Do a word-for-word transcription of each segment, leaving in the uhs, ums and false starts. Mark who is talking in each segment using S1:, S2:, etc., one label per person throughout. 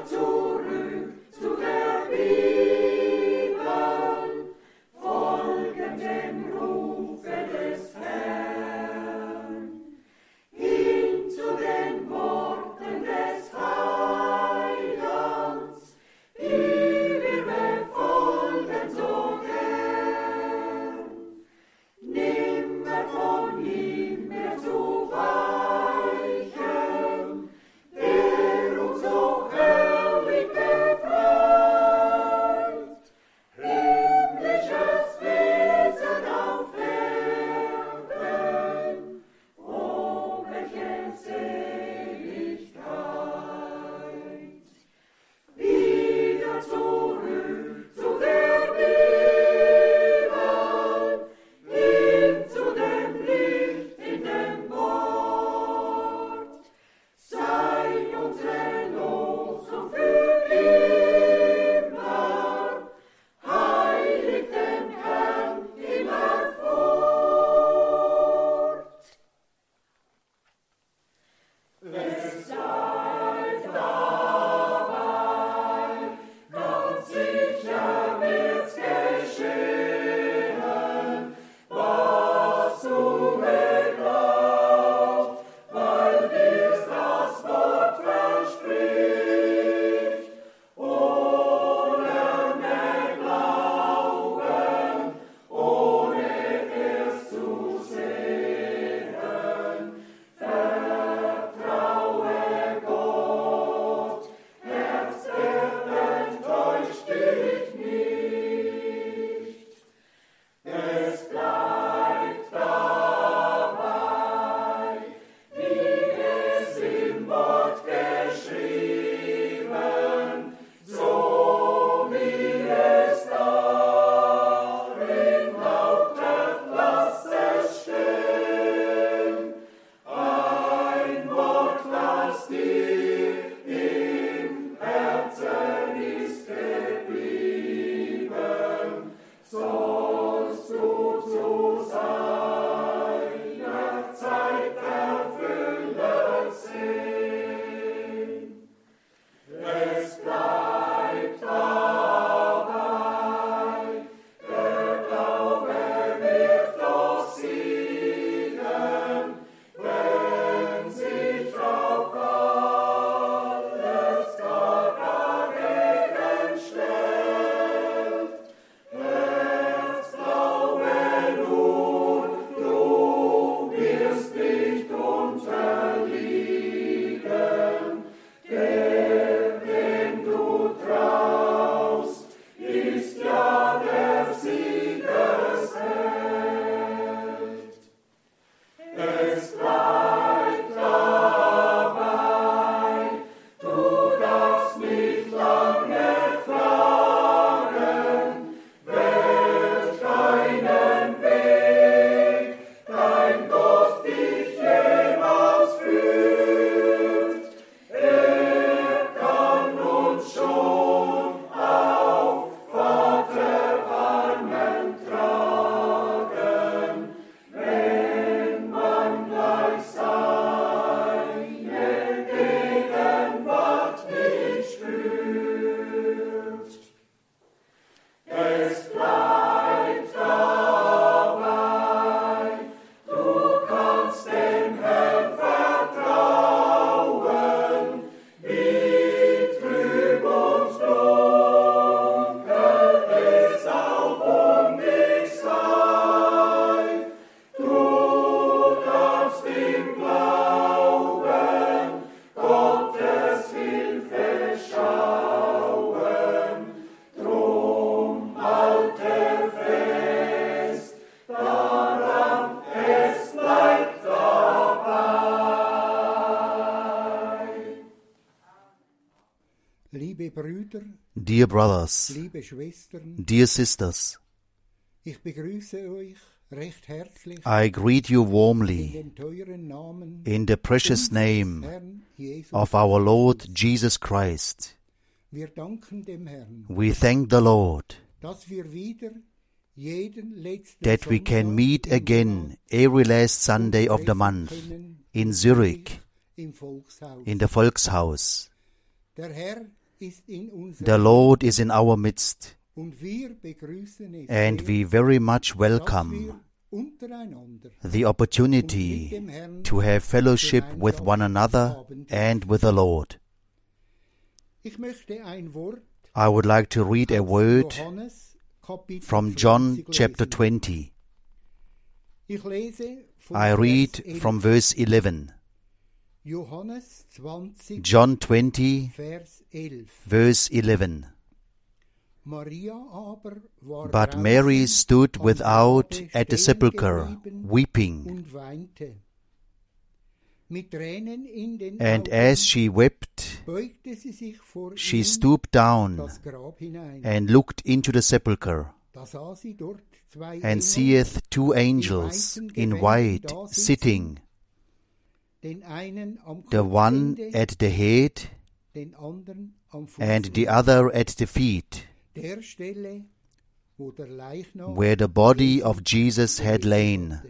S1: Liebe Brüder,
S2: Dear brothers,
S1: liebe Schwestern,
S2: dear sisters,
S1: ich begrüße euch recht herzlich
S2: I greet you
S1: in
S2: warmly
S1: den teuren Namen
S2: in the precious
S1: unseres
S2: name
S1: Herrn Jesus
S2: of our Lord
S1: Christus.
S2: Jesus Christ.
S1: Wir danken dem Herrn,
S2: We thank the Lord
S1: dass wir wieder jeden letzten
S2: that we can
S1: Sonntag
S2: meet
S1: im
S2: again
S1: Monat
S2: every last Sunday of the
S1: treffen
S2: month
S1: können
S2: in
S1: in
S2: Zurich,
S1: im Volkshaus.
S2: in the Volkshaus.
S1: Der Herr ist in unserem
S2: The Lord is in our midst,
S1: und wir begrüßen es
S2: and
S1: sehr,
S2: we very much
S1: dass
S2: welcome
S1: wir untereinander
S2: the
S1: und
S2: opportunity
S1: mit dem Herrn
S2: to have fellowship with one another and with the Lord.
S1: Ich möchte ein Wort
S2: I would like to read a
S1: aus
S2: word
S1: Johannes, Kapitel
S2: from John
S1: zwanzig
S2: chapter
S1: lesen.
S2: twenty.
S1: Ich lese von
S2: I
S1: Vers
S2: read
S1: elf.
S2: from verse eleven.
S1: Johannes zwanzig,
S2: John twenty,
S1: Vers elf.
S2: verse eleven.
S1: Maria aber war
S2: But
S1: draußen
S2: Mary stood
S1: am
S2: without
S1: Grabe
S2: at the
S1: stehen
S2: sepulchre,
S1: geblieben
S2: weeping.
S1: und weinte. Mit Tränen in den
S2: And
S1: Augen
S2: as she wept,
S1: beugte sie sich vor
S2: she
S1: ihm
S2: stooped down
S1: das Grab hinein.
S2: and looked into the sepulchre,
S1: Da sah sie dort zwei
S2: and
S1: Engel,
S2: seeth two angels in white sitting,
S1: den einen am
S2: the one
S1: Kopfende,
S2: at the head
S1: den anderen am Fuß,
S2: and the other at the feet,
S1: der Stelle, wo der Leichnam
S2: where the body of Jesus had lain.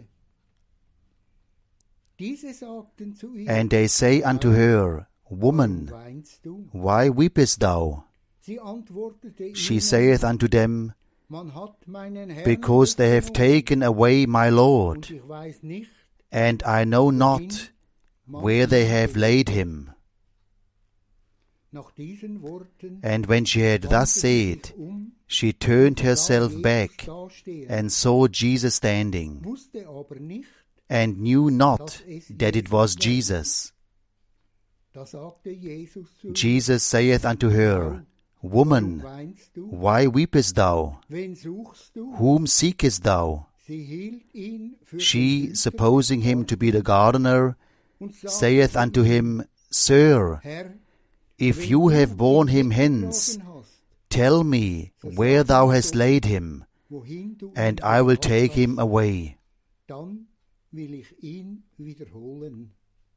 S1: Diese sagten zu ihr,
S2: And they say unto her,
S1: warum
S2: Woman,
S1: weinst du?
S2: why weepest thou?
S1: Sie antwortete
S2: She
S1: ihnen,
S2: saith unto them,
S1: man hat meinen Herrn
S2: Because they have
S1: weggenommen,
S2: taken away my
S1: und
S2: Lord,
S1: ich weiß nicht,
S2: and I know not
S1: man
S2: where they
S1: ihn
S2: have
S1: gelegt.
S2: laid him.
S1: Nach diesen Worten
S2: And when she had thus
S1: wandte sie
S2: said,
S1: sich um,
S2: she turned
S1: sah
S2: herself
S1: Jesus
S2: back,
S1: dastehen,
S2: and saw Jesus standing,
S1: wusste aber nicht,
S2: and knew not that it was Jesus.
S1: da sagte Jesus zu ihr,
S2: Jesus saith unto her,
S1: warum
S2: Woman,
S1: weinst du?
S2: why weepest thou?
S1: Wen suchst du?
S2: Whom seekest thou?
S1: Sie hielt ihn für
S2: She,
S1: den
S2: supposing him to be the gardener,
S1: und sagte
S2: saith
S1: zu
S2: unto
S1: ihm,
S2: him, Sir,
S1: Herr,
S2: if
S1: wenn
S2: you
S1: du
S2: have borne
S1: ihn
S2: him hence,
S1: weggetragen hast,
S2: tell me where thou hast laid him,
S1: wohin du ihn
S2: and I will
S1: gebracht
S2: take
S1: hast,
S2: him away.
S1: dann will ich ihn wiederholen.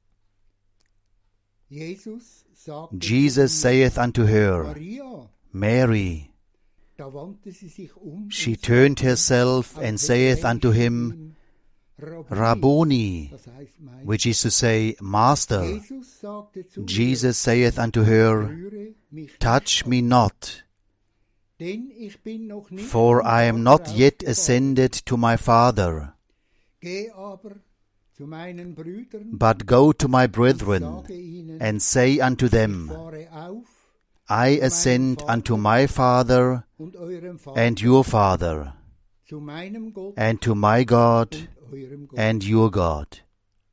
S1: Jesus sagte
S2: Jesus
S1: zu ihr,
S2: saith unto her,
S1: Maria,
S2: Mary.
S1: da wandte sie sich um
S2: She
S1: und
S2: turned
S1: sagte
S2: herself
S1: auf
S2: and saith unto
S1: Hebräisch
S2: him,
S1: ihm, Rabboni,
S2: Rabboni,
S1: das heißt Meister.
S2: which is to say, Master.
S1: Jesus sagte zu
S2: Jesus saith unto her,
S1: ihr, rühre mich
S2: Touch
S1: nicht
S2: me
S1: an,
S2: not,
S1: denn ich bin noch nicht
S2: for
S1: zum
S2: I am
S1: Vater
S2: not yet
S1: aufgefahren.
S2: ascended to my Father.
S1: Geh aber zu meinen Brüdern
S2: But go to my
S1: und
S2: brethren,
S1: sage ihnen,
S2: and say unto
S1: ich
S2: them,
S1: fahre auf
S2: I ascend unto my Father
S1: und eurem Vater,
S2: and your Father,
S1: zu meinem Gott
S2: and to my God
S1: und eurem Gott.
S2: and your God.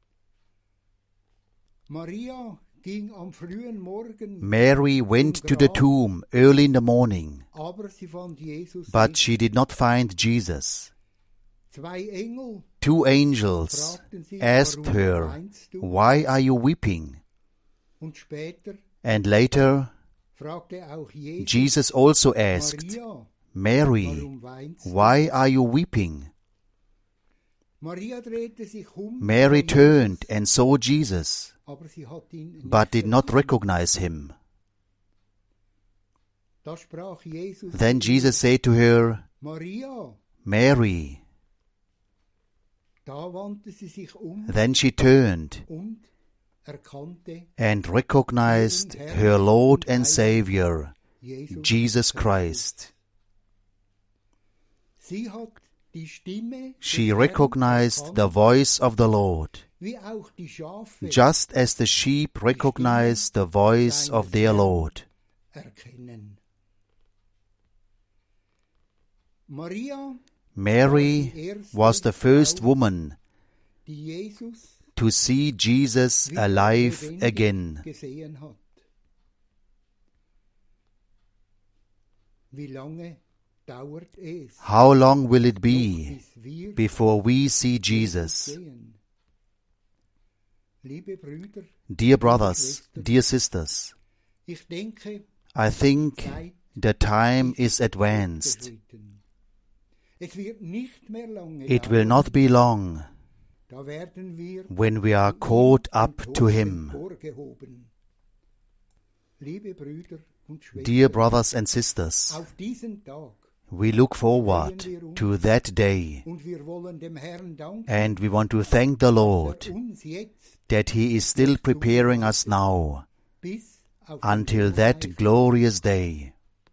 S1: Maria ging am frühen Morgen,
S2: Mary went to the tomb early in the morning,
S1: aber sie fand Jesus
S2: but
S1: nicht.
S2: she did not find Jesus.
S1: Zwei Engel
S2: Two angels
S1: fragten sie,
S2: asked
S1: warum
S2: her,
S1: weinst du?
S2: Why are you weeping?
S1: Und später
S2: And later
S1: fragte auch Jesus,
S2: Jesus also asked,
S1: Maria,
S2: Mary,
S1: warum weinst du?
S2: why are you weeping?
S1: Maria drehte sich um,
S2: Mary
S1: sah Jesus,
S2: turned and saw Jesus,
S1: aber sie hat ihn nicht
S2: but did not
S1: erkannt.
S2: recognize him.
S1: Da sprach Jesus
S2: Then
S1: zu ihr,
S2: Jesus said to her,
S1: Maria.
S2: Mary.
S1: Da wandte sie sich um
S2: Then she turned
S1: und erkannte
S2: and recognized her Lord and Savior,
S1: Jesus.
S2: Jesus Christ.
S1: Sie hat die Stimme
S2: She
S1: des Herrn
S2: recognized the
S1: erkannt,
S2: voice of the Lord,
S1: wie auch die Schafe
S2: just as the sheep recognize the voice of their Lord.
S1: erkennen. Maria
S2: Mary was the first woman
S1: die Jesus
S2: to see Jesus
S1: wieder
S2: alive
S1: lebendig
S2: again.
S1: gesehen hat. Wie lange dauert es,
S2: How long will it be
S1: bis wir
S2: before we see
S1: Jesus
S2: Jesus?
S1: sehen? Liebe Brüder,
S2: Dear brothers, dear sisters,
S1: ich denke,
S2: I think
S1: Zeit
S2: the time
S1: ist
S2: is advanced.
S1: fortgeschritten. Es wird nicht mehr lange
S2: It will not be long
S1: da werden wir
S2: when we are caught up
S1: vom
S2: to
S1: Tod
S2: Him.
S1: emporgehoben. Liebe Brüder und Schwestern,
S2: Dear brothers and sisters,
S1: auf diesen Tag
S2: we look forward to that day,
S1: und wir wollen dem Herrn danken,
S2: and we want to thank the
S1: dass
S2: Lord
S1: er uns jetzt
S2: that He is still preparing us now
S1: bis auf
S2: until
S1: den
S2: that
S1: Verheißungen.
S2: glorious day.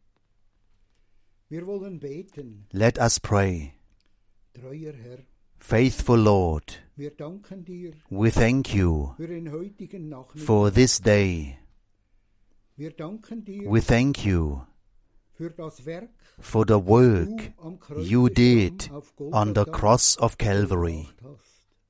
S1: Wir wollen beten,
S2: Let us pray.
S1: treuer Herr.
S2: Faithful Lord,
S1: Wir danken dir
S2: we thank you
S1: für den heutigen Nachmittag.
S2: for this day.
S1: Wir danken dir
S2: We thank you
S1: für das Werk,
S2: for the
S1: du
S2: work
S1: am Kreuz
S2: you did
S1: auf
S2: on the
S1: Golgatha
S2: cross of Calvary.
S1: vollbracht hast.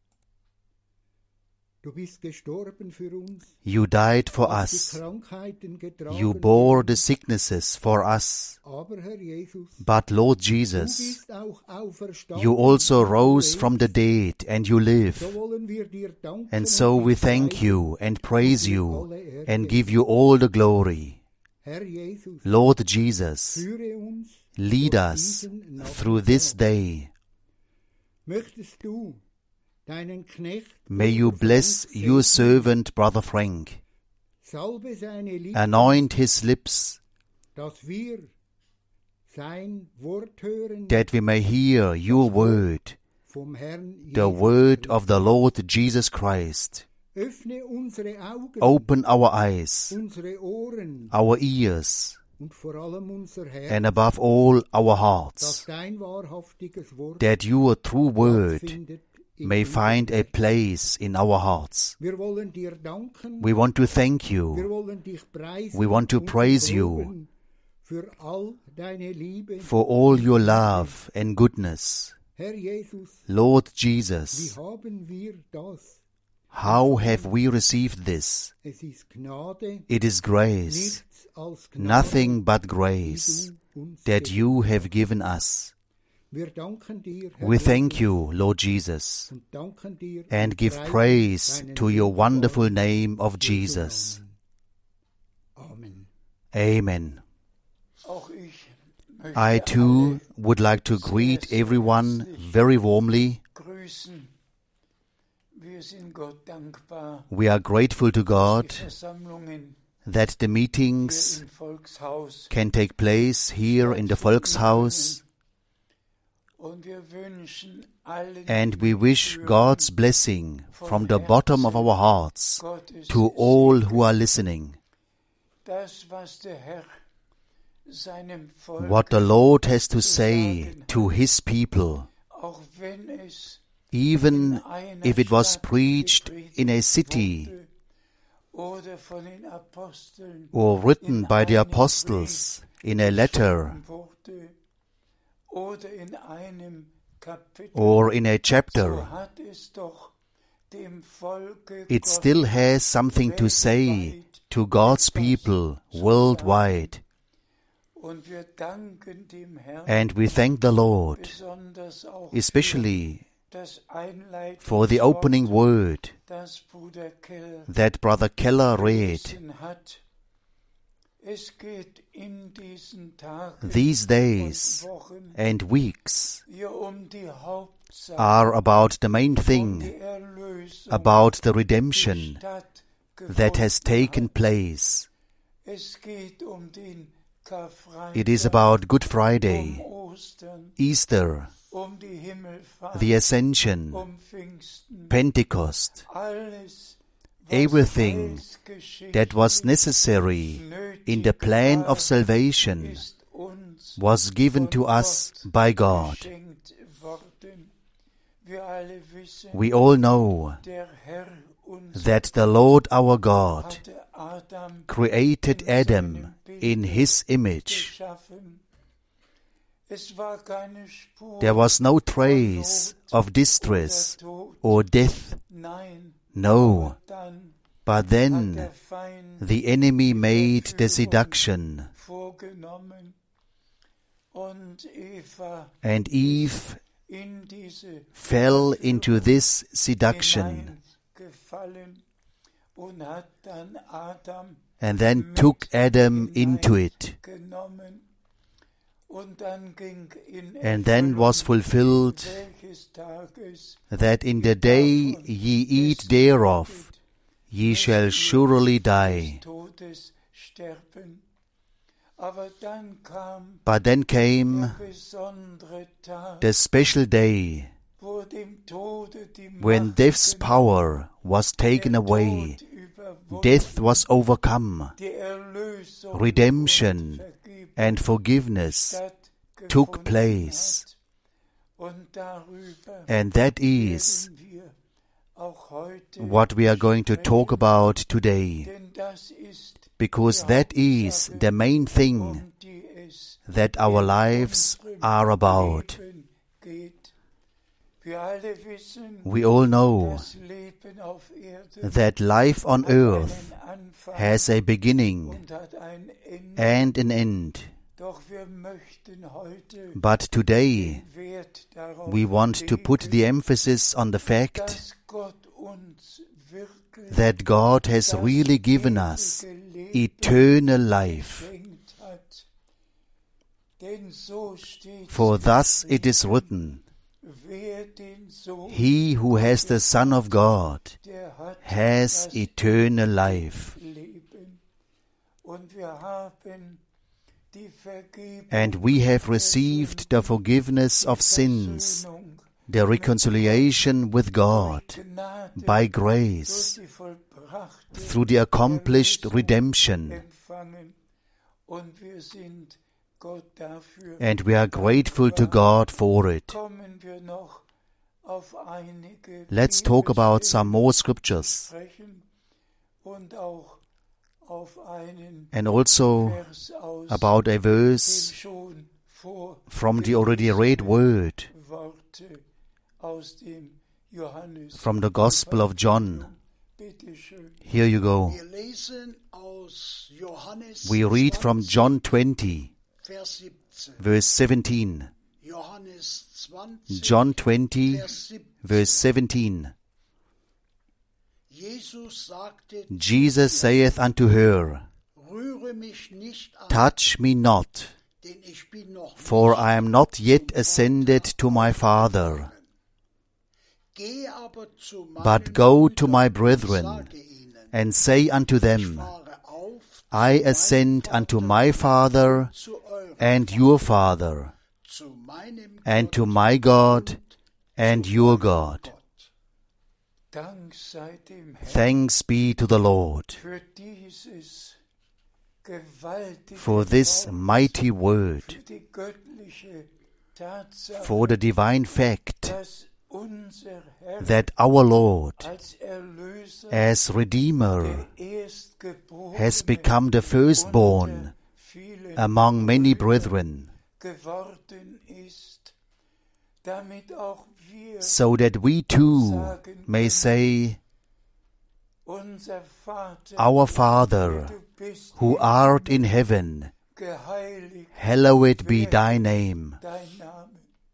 S1: Du bist gestorben für uns.
S2: You died for
S1: hast
S2: us.
S1: die Krankheiten getragen
S2: You
S1: für
S2: bore
S1: uns.
S2: the sicknesses for us.
S1: Aber Herr Jesus,
S2: But Lord
S1: du
S2: Jesus,
S1: bist auch auferstanden.
S2: you also
S1: und du
S2: rose from the
S1: lebst.
S2: dead and you
S1: So
S2: live.
S1: wollen wir dir danken
S2: And
S1: und
S2: so we
S1: dich
S2: thank
S1: preisen
S2: you and
S1: und
S2: praise
S1: dir
S2: you
S1: alle Ehre
S2: and
S1: geben.
S2: give you all the glory.
S1: Herr Jesus,
S2: Lord Jesus,
S1: führe uns
S2: lead
S1: durch
S2: us
S1: diesen
S2: through this
S1: Nachmittag.
S2: day.
S1: Möchtest du deinen Knecht
S2: May you
S1: Bruder
S2: bless
S1: Frank
S2: your
S1: segnen,
S2: servant, Brother Frank.
S1: salbe seine Lippen,
S2: Anoint his lips,
S1: dass wir sein Wort hören
S2: that we may hear your word,
S1: vom Herrn
S2: the
S1: Jesus
S2: word
S1: Christus.
S2: of the Lord Jesus Christ.
S1: Öffne unsere Augen,
S2: Open our eyes,
S1: unsere Ohren
S2: our ears,
S1: und vor allem unser Herz,
S2: and above all our
S1: dass
S2: hearts,
S1: dein wahrhaftiges Wort
S2: that your true
S1: Platz
S2: word
S1: findet in
S2: may
S1: unserem
S2: find a
S1: Herzen.
S2: place in our hearts.
S1: Wir wollen dir danken,
S2: We want to thank
S1: wir
S2: you
S1: wollen dich preisen
S2: We want to
S1: und
S2: praise
S1: dich
S2: you
S1: loben für all deine Liebe.
S2: for all your love and goodness.
S1: Herr Jesus,
S2: Lord
S1: wie
S2: Jesus,
S1: haben wir das?
S2: how have we received this?
S1: Es ist Gnade,
S2: It is grace,
S1: nichts als Gnade,
S2: nothing but
S1: die
S2: grace,
S1: du uns
S2: that
S1: gibst.
S2: you have given us.
S1: Wir danken dir, Herr
S2: We thank
S1: Jesus,
S2: you, Lord Jesus,
S1: und danken dir
S2: and
S1: und
S2: give
S1: preisen
S2: praise
S1: deinen
S2: to your
S1: wunderbaren
S2: wonderful name of
S1: Jesu
S2: Jesus.
S1: Namen. Amen.
S2: Amen.
S3: Auch ich möchte
S2: I too
S3: alle
S2: would like to greet everyone very warmly.
S3: grüßen. Wir sind Gott dankbar
S2: We are grateful to
S3: für
S2: God
S3: die Versammlungen
S2: that the
S3: hier
S2: meetings
S3: im Volkshaus.
S2: can take place here in the Volkshaus,
S3: Und wir wünschen allen
S2: and
S3: die
S2: we wish
S3: mithören,
S2: God's blessing from the bottom of our hearts
S3: Gottes
S2: to all
S3: Segen.
S2: who are listening.
S3: Das, was der Herr seinem Volk,
S2: What the Lord has to say to His people,
S3: auch wenn es
S2: even
S3: in einer
S2: if it was
S3: Stadt
S2: preached in a
S3: gepredigt
S2: city
S3: wurde oder von den Aposteln
S2: or written
S3: in
S2: by the
S3: einem
S2: apostles
S3: Brief
S2: in a letter
S3: geschrieben wurde oder in einem Kapitel,
S2: or in a
S3: so
S2: chapter,
S3: hat es doch dem Volke
S2: it still has something to say to God's people worldwide.
S3: und wir danken dem Herrn
S2: And we thank the Lord,
S3: besonders auch
S2: especially
S3: für das Einleitungswort,
S2: for the opening word
S3: das Bruder Keller
S2: that Brother Keller read.
S3: gelesen hat. Es geht in diesen Tagen
S2: These days
S3: und Wochen
S2: and weeks
S3: hier um die Hauptsache,
S2: are about the main
S3: um
S2: thing,
S3: die Erlösung,
S2: about the
S3: die
S2: redemption
S3: stattgefunden
S2: that has taken
S3: hat.
S2: place.
S3: Es geht um den Karfreitag,
S2: It is about Good
S3: um
S2: Friday,
S3: Ostern,
S2: Easter,
S3: um die Himmelfahrt,
S2: the Ascension,
S3: um Pfingsten,
S2: Pentecost,
S3: alles, was
S2: everything
S3: heilsgeschichtlich
S2: that was necessary in the plan of salvation
S3: ist uns
S2: was given
S3: von
S2: to us
S3: Gott
S2: by God.
S3: geschenkt worden. Wir alle wissen,
S2: We all know
S3: der Herr unser
S2: that the Lord our God
S3: hatte Adam
S2: created
S3: in
S2: Adam
S3: seinem Bild
S2: in His image.
S3: geschaffen. Es war keine Spur
S2: There was no
S3: von
S2: trace
S3: Not
S2: of distress
S3: oder Tod.
S2: or death,
S3: Nein,
S2: no.
S3: aber dann
S2: But
S3: hat
S2: then
S3: der Feind
S2: the enemy made the seduction,
S3: vorgenommen und Eva
S2: and Eve
S3: in diese
S2: fell into this seduction
S3: hineingefallen und hat dann Adam
S2: and then took Adam into it.
S3: genommen. Und dann ging in
S2: And then was fulfilled
S3: welches Tages
S2: that in the day ye eat thereof, ye shall surely die.
S3: des Todes sterben. Aber dann kam
S2: But then
S3: der
S2: came
S3: besondere Tag,
S2: the special day
S3: wo dem Tode die
S2: when
S3: Macht
S2: death's
S3: genommen,
S2: power was taken
S3: der
S2: away,
S3: Tod überwunden,
S2: death was overcome,
S3: die Erlösung
S2: redemption
S3: und Vergebung
S2: and forgiveness took
S3: stattgefunden
S2: place.
S3: hat. Und darüber
S2: And that is
S3: werden wir auch heute
S2: what we are going to talk about today,
S3: denn das ist
S2: because
S3: die
S2: that is
S3: Hauptsache,
S2: the main thing
S3: um die es
S2: that our
S3: in
S2: lives
S3: unserem
S2: are about.
S3: Leben geht. Wir alle wissen,
S2: We all know
S3: das Leben auf Erden
S2: that life on
S3: hat
S2: earth
S3: einen Anfang
S2: has a beginning
S3: und hat ein Ende.
S2: and an end.
S3: Doch wir möchten heute
S2: But today
S3: den Wert darauf
S2: we want to put the
S3: legen,
S2: emphasis on the fact
S3: dass Gott uns wirklich
S2: that God has
S3: das
S2: really given us
S3: ewige Leben
S2: eternal life.
S3: geschenkt hat. Denn so steht
S2: For
S3: es
S2: thus it is
S3: geschrieben,
S2: written,
S3: wer den Sohn
S2: He who has the Son of God
S3: der hat
S2: has
S3: das
S2: eternal life.
S3: Leben. Und wir haben die Vergebung,
S2: And we have received the forgiveness of sins,
S3: Versöhnung
S2: the reconciliation with God,
S3: durch Gnade,
S2: by
S3: durch
S2: grace,
S3: die vollbrachte
S2: through the accomplished
S3: Erlösung
S2: redemption.
S3: empfangen. Und wir sind Gott dafür.
S2: And we are grateful to God for it.
S3: Kommen wir noch auf einige
S2: Let's talk about
S3: Bibelstellen
S2: some more scriptures
S3: sprechen und auch auf einen
S2: and also
S3: Vers aus
S2: about a
S3: dem
S2: verse
S3: schon vor
S2: from the already read word
S3: Worte aus dem Johannes.
S2: from the Gospel of John.
S3: Bitte schön.
S2: Here you go.
S4: Wir lesen aus Johannes
S2: We read from
S4: zwanzig,
S2: John twenty,
S4: Vers siebzehn.
S2: verse seventeen.
S4: Johannes zwanzig,
S2: John twenty,
S4: Vers siebzehn.
S2: verse seventeen.
S4: Jesus sagte,
S2: Jesus saith unto her,
S4: rühre mich nicht an,
S2: Touch me not,
S4: denn ich bin noch
S2: for
S4: nicht.
S2: I am not yet ascended to my Father.
S4: Gehe aber zu meinen
S2: But go to my
S4: Brüdern
S2: brethren,
S4: und sage ihnen,
S2: and say unto
S4: ich
S2: them,
S4: fahre auf
S2: I
S4: zu meinem
S2: ascend unto
S4: Vater,
S2: my Father
S4: zu eurem
S2: and
S4: Vater,
S2: your Father,
S4: zu meinem
S2: and to
S4: Gott
S2: my God
S4: und
S2: and
S4: zu
S2: your
S4: eurem
S2: God.
S4: Gott.
S3: Dank sei dem Herrn
S2: Thanks be to the Lord
S3: für dieses gewaltige
S2: for this
S3: Wort,
S2: mighty word,
S3: für die göttliche Tatsache,
S2: for the divine fact
S3: dass unser Herr
S2: that our Lord,
S3: als Erlöser
S2: as Redeemer,
S3: der Erstgeborene
S2: has become the firstborn
S3: unter vielen
S2: among many
S3: Brüdern
S2: brethren,
S3: geworden ist, damit auch wir
S2: so that we too may say,
S3: unser Vater,
S2: Our Father,
S3: du bist
S2: who
S3: im
S2: art in heaven,
S3: geheiligt
S2: hallowed be thy name.
S3: dein Name.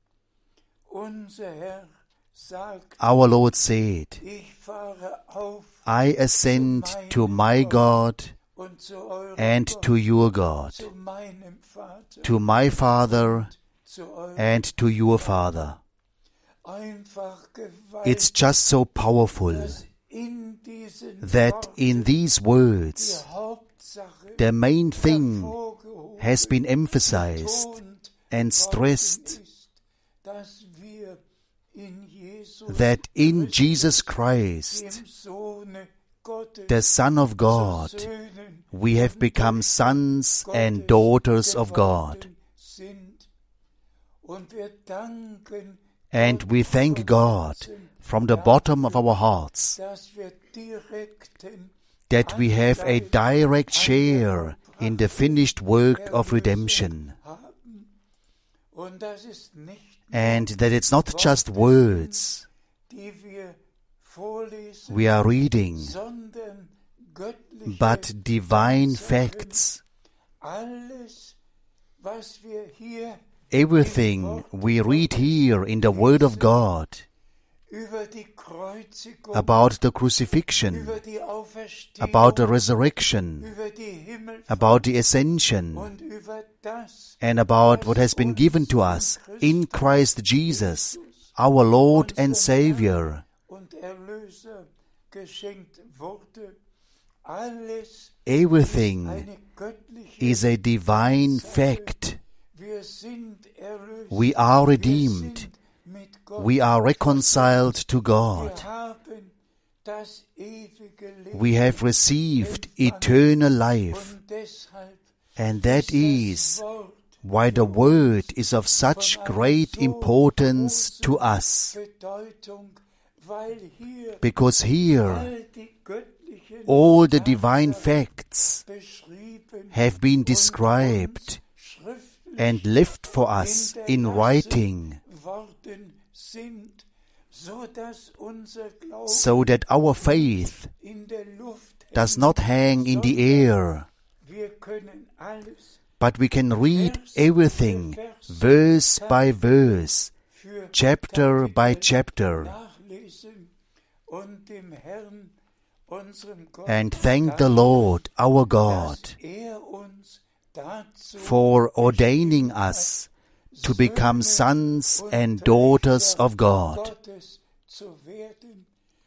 S3: Unser Herr sagt,
S2: Our Lord said,
S3: ich fahre auf
S2: I ascend to my God
S3: und zu eurem
S2: and
S3: Gott,
S2: to your God,
S3: zu meinem Vater,
S2: to my Father
S3: zu eurem
S2: and to your Father.
S3: einfach
S2: It's
S3: gewaltig,
S2: just so powerful
S3: dass in diesen
S2: that
S3: Worten
S2: in these
S3: die
S2: words,
S3: Hauptsache
S2: the main thing
S3: hervorgehoben,
S2: has been emphasized
S3: betont
S2: and
S3: worden
S2: stressed,
S3: ist, dass wir in Jesus
S2: that in
S3: Christus,
S2: Jesus Christ,
S3: dem Sohne Gottes,
S2: the Son of God,
S3: zu Söhnen
S2: we have become sons and daughters of God.
S3: geworden sind. Und wir danken
S2: And we thank God from the bottom of our hearts
S3: dass wir direkten
S2: that we have a direct share in the finished work of
S3: Erlösung
S2: redemption,
S3: haben. Und das ist nicht
S2: and that it's not just words
S3: die wir vorlesen,
S2: we are reading,
S3: sondern göttliche
S2: but divine
S3: Tatsachen.
S2: facts.
S3: Alles, was wir hier
S2: Everything we read here in the Word of God
S3: über die Kreuzigung,
S2: about the crucifixion,
S3: über die Auferstehung,
S2: about the resurrection,
S3: über die Himmelfahrt
S2: about the ascension,
S3: und über das,
S2: and about what has been given to us in Christ Jesus, our Lord and Savior.
S3: und Erlöser geschenkt wurde. Alles
S2: Everything
S3: eine göttliche
S2: is a divine fact.
S3: Wir sind erlöst.
S2: We are
S3: Wir
S2: redeemed.
S3: sind mit Gott.
S2: We are reconciled to God.
S3: Wir haben das ewige Leben.
S2: we have received eternal life,
S3: Und deshalb
S2: and that
S3: ist
S2: is
S3: das Wort
S2: why the Word is of such great importance to us,
S3: Bedeutung, weil hier
S2: because here
S3: all die göttlichen
S2: all the divine facts
S3: beschrieben
S2: have been described
S3: schriftlich
S2: and left for us in writing,
S3: worden sind, so dass unser Glaube
S2: so that our faith
S3: in der Luft
S2: does not hang in the air,
S3: wir können alles
S2: but we can read everything verse by verse,
S3: für
S2: chapter by chapter,
S3: nachlesen und dem Herrn, unserem Gott,
S2: and thank the Lord our God
S3: dass er uns dazu
S2: for ordaining us to become sons and daughters of God.
S3: Gottes zu werden,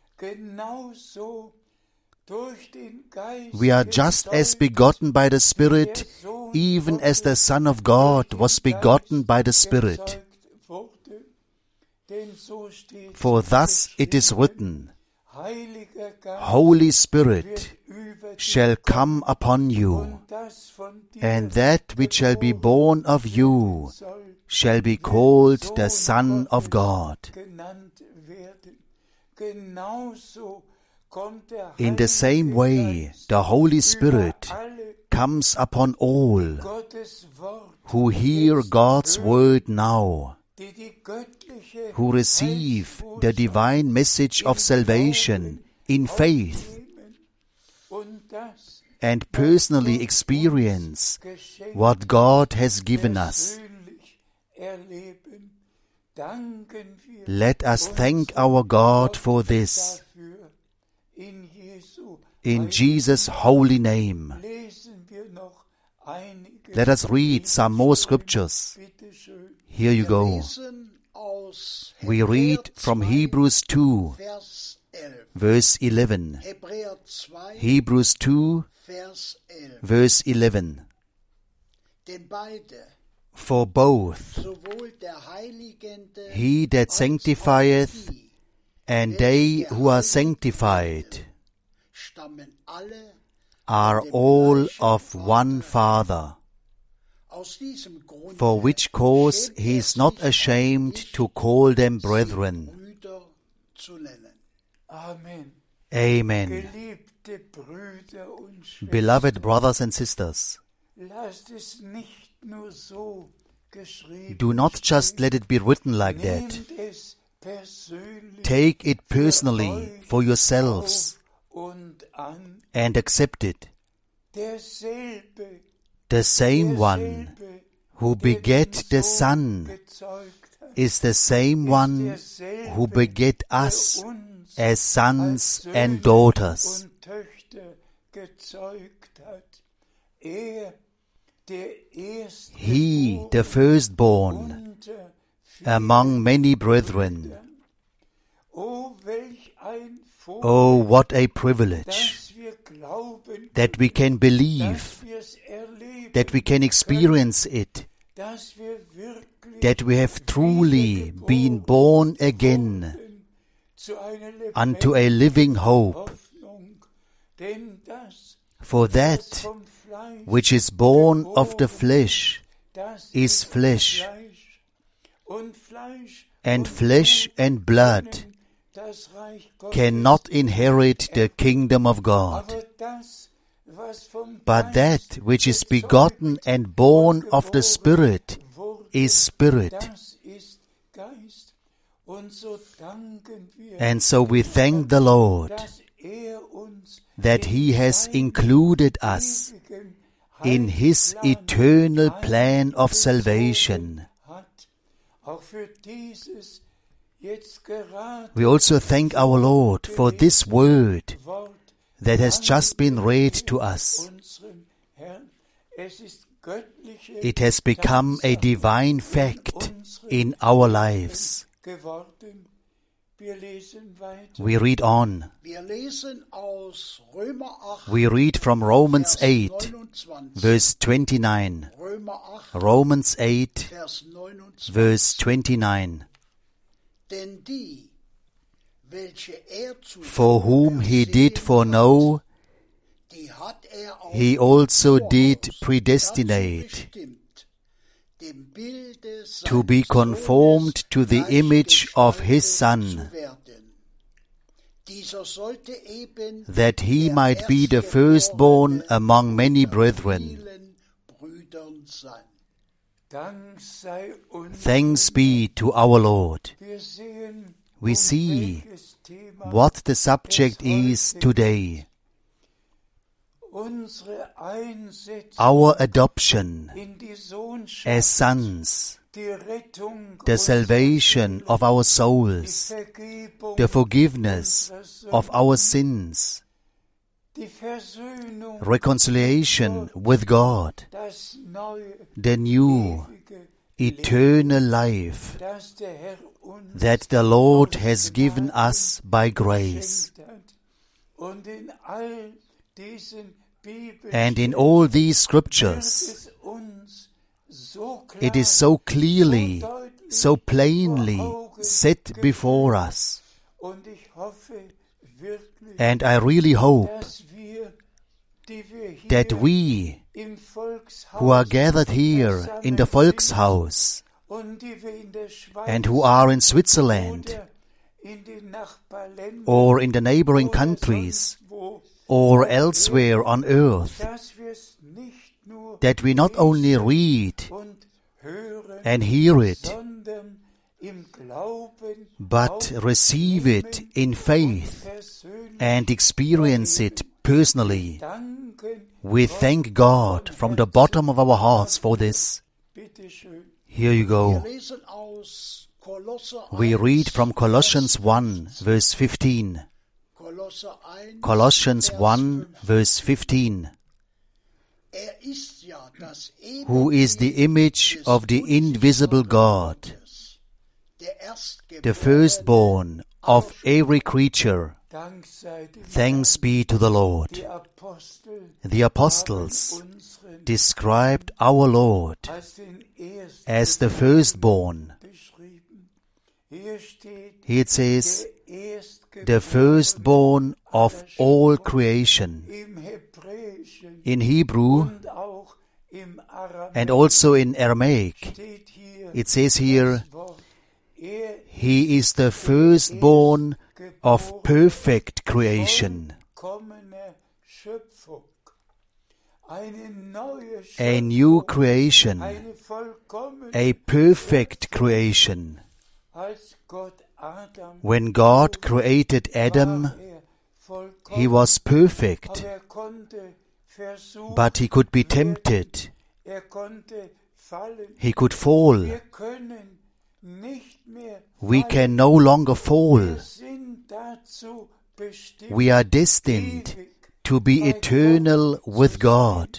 S3: genauso durch den Geist
S2: We are just as begotten by the Spirit, even as the Son of God was begotten by the Spirit.
S3: gezeugt wurde. Denn so steht
S2: For thus it is written,
S3: Heiliger Geist
S2: Holy Spirit
S3: über dich,
S2: shall come upon you,
S3: und das von dir
S2: and that which shall be born of you
S3: soll
S2: shall be called the Son of God.
S3: genannt werden. Genauso kommt der
S2: In the same
S3: Heilige
S2: way,
S3: Geist
S2: the Holy
S3: über
S2: Spirit
S3: alle
S2: comes upon all
S3: Gottes Wort,
S2: who hear God's word now,
S3: die die göttliche
S2: who receive the divine message of salvation in faith
S3: Heilsbotschaft und das
S2: and personally experience
S3: Geschenk
S2: what God has given us.
S3: persönlich erleben. Danken wir
S2: Let us thank our God for this.
S3: dafür. In Jesu
S2: In Jesus' holy name.
S3: lesen wir noch einige.
S2: Let us read some more scriptures.
S3: Bitte schön.
S2: Here you go.
S4: Lesen aus
S2: We read from Hebrews two,
S4: Vers elf.
S2: verse eleven.
S4: Hebräer zwei,
S2: Hebrews two,
S4: Vers elf.
S2: verse eleven.
S4: Denn beide,
S2: For both
S4: sowohl der Heiligende
S2: he that
S4: als
S2: sanctifieth
S4: auch die,
S2: and they who are sanctified
S4: stammen alle
S2: are all of one Father,
S4: aus diesem Grunde,
S2: for which cause
S4: schämt
S2: he
S4: er
S2: is not
S4: sich
S2: ashamed
S4: nicht,
S2: to call them
S4: sie
S2: brethren.
S4: Brüder zu nennen.
S3: Amen.
S2: Amen.
S3: Geliebte Brüder und Schwestern,
S2: Beloved brothers and sisters,
S3: lasst es nicht nur so geschrieben
S2: do not just let it be written like that.
S3: Nehmt es persönlich
S2: Take it personally for yourselves
S3: auf und an.
S2: and accept it.
S3: Derselbe,
S2: The same one
S3: derselbe,
S2: who
S3: der
S2: beget
S3: den
S2: the
S3: Sohn
S2: Son
S3: gezeugt hat,
S2: is the same one
S3: derselbe,
S2: who beget
S3: der
S2: us
S3: uns
S2: as sons
S3: als
S2: and
S3: Söhne
S2: daughters.
S3: und Töchter gezeugt hat. Er, der erste
S2: He, the firstborn
S3: unter
S2: among many brethren.
S3: Oh, welch ein Vorrecht,
S2: Oh, what a privilege
S3: dass wir glauben,
S2: that we can believe,
S3: dass wir es erleben,
S2: that we can experience it,
S3: dass wir wirklich
S2: that we have truly been born again
S3: zu einer
S2: unto a living hope.
S3: Hoffnung, denn das,
S2: For
S3: was
S2: that
S3: vom Fleisch
S2: which is born of the flesh
S3: das
S2: is
S3: ist
S2: flesh,
S3: Fleisch, und Fleisch
S2: and
S3: und
S2: flesh
S3: Blut
S2: and blood
S3: können das Reich Gottes,
S2: cannot inherit the kingdom of God.
S3: aber das, was vom
S2: But
S3: Geist
S2: that which is
S3: gezeugt
S2: begotten and born
S3: und
S2: of the
S3: geboren
S2: Spirit
S3: wurde,
S2: is Spirit.
S3: das ist Geist. Und so danken wir,
S2: And so we thank the Lord
S3: dass er uns
S2: that He has included us
S3: ewigen
S2: in His
S3: Heilsplan
S2: eternal plan of
S3: einbezogen
S2: salvation.
S3: hat. Auch für dieses jetzt gerade
S2: We also thank our Lord for this word
S3: Wort
S2: that has just been read to us.
S3: unserem Herrn. Es ist göttliche
S2: It has become a divine fact in our lives.
S3: geworden. Wir lesen weiter.
S2: We read on.
S4: Wir lesen aus Römer acht,
S2: We read from Romans
S4: Vers
S2: eight,
S4: neunundzwanzig.
S2: verse twenty-nine.
S4: Römer acht,
S2: Romans eight,
S4: Vers neunundzwanzig.
S2: verse twenty-nine.
S4: Denn die, welche er zu
S2: For whom he did foreknow,
S4: die hat er auch
S2: he also did
S4: dazu
S2: predestinate
S4: bestimmt, dem Bilde
S2: to be
S4: seines
S2: conformed
S4: Sohnes
S2: to the image of his Son,
S4: zu werden. Dieser sollte eben
S2: that he
S4: der
S2: might be the firstborn among many brethren.
S4: vielen Brüdern sein.
S3: Dank sei uns.
S2: Thanks be to our Lord.
S3: Wir sehen,
S2: We
S3: um
S2: see
S3: welches Thema
S2: what the subject is today.
S3: unsere Einsetzung
S2: Our adoption
S3: in die Sohnschaft,
S2: as sons,
S3: die Rettung,
S2: the
S3: unserer
S2: salvation
S3: Seele,
S2: of our
S3: die
S2: souls,
S3: Vergebung,
S2: the forgiveness
S3: unserer Sünden,
S2: of our sins,
S3: die Versöhnung,
S2: reconciliation with God,
S3: das neue,
S2: the new,
S3: ewige
S2: eternal life
S3: das der Herr uns
S2: that the Lord has given us by grace.
S3: geschenkt hat. Und in all diesen
S2: And in all these
S3: Bibelstellen
S2: scriptures,
S3: wird es uns so klar,
S2: it is so clearly,
S3: so deutlich
S2: so plainly
S3: vor Augen
S2: set before us.
S3: Und ich hoffe wirklich,
S2: And I really hope
S3: dass wir, die wir hier
S2: that we,
S3: im Volkshaus
S2: who are gathered here in the Volkshaus
S3: und die wir in der Schweiz
S2: and who are in Switzerland
S3: oder in den Nachbarländern
S2: or in the neighboring
S3: oder
S2: countries
S3: sonst wo,
S2: or elsewhere on earth,
S3: dass wir es nicht nur
S2: that we not only read
S3: und hören,
S2: and hear it,
S3: sondern im Glauben
S2: but
S3: auch
S2: receive it in faith
S3: persönlich
S2: and experience it personally.
S3: danken.
S2: We thank God from the bottom of our hearts for this.
S3: Bitte schön.
S2: Here you
S4: Wir
S2: go.
S4: lesen aus Kolosser
S2: We
S4: eins,
S2: read from Colossians one, verse fifteen.
S4: Kolosser eins,
S2: Colossians
S4: Vers
S2: one,
S4: fünf.
S2: verse fifteen.
S4: Er ist ja das
S2: Who is the image of the invisible God,
S4: Gottes, der Erstgeborene
S2: the firstborn of every creature.
S3: Dank sei dem
S2: Thanks be to the Lord.
S3: Die Apostel
S2: The apostles
S3: haben unseren
S2: described our Lord
S3: als den ersten
S2: as the firstborn.
S3: beschrieben. Hier steht
S2: Here it says,
S3: der Erstgeborene
S2: the firstborn of all creation.
S3: im Hebräischen
S2: In Hebrew
S3: und auch im Aramäischen
S2: and also in Aramaic,
S3: steht hier
S2: it says here,
S3: das Wort. Er
S2: He is the firstborn of perfect creation.
S3: vollkommene Schöpfung. Eine neue
S2: A new
S3: Schöpfung,
S2: creation,
S3: eine vollkommene
S2: a perfect creation.
S3: als Gott Adam
S2: When God created Adam,
S3: war er vollkommen,
S2: he was perfect,
S3: aber er konnte versuchen,
S2: but he could be tempted.
S3: er konnte fallen.
S2: He could fall.
S3: Wir können nicht mehr
S2: We
S3: fallen.
S2: can no longer
S3: Wir
S2: fall.
S3: sind dazu bestimmt,
S2: We are destined
S3: ewig
S2: to be
S3: bei
S2: eternal
S3: Gott zu
S2: with
S3: sein.
S2: God.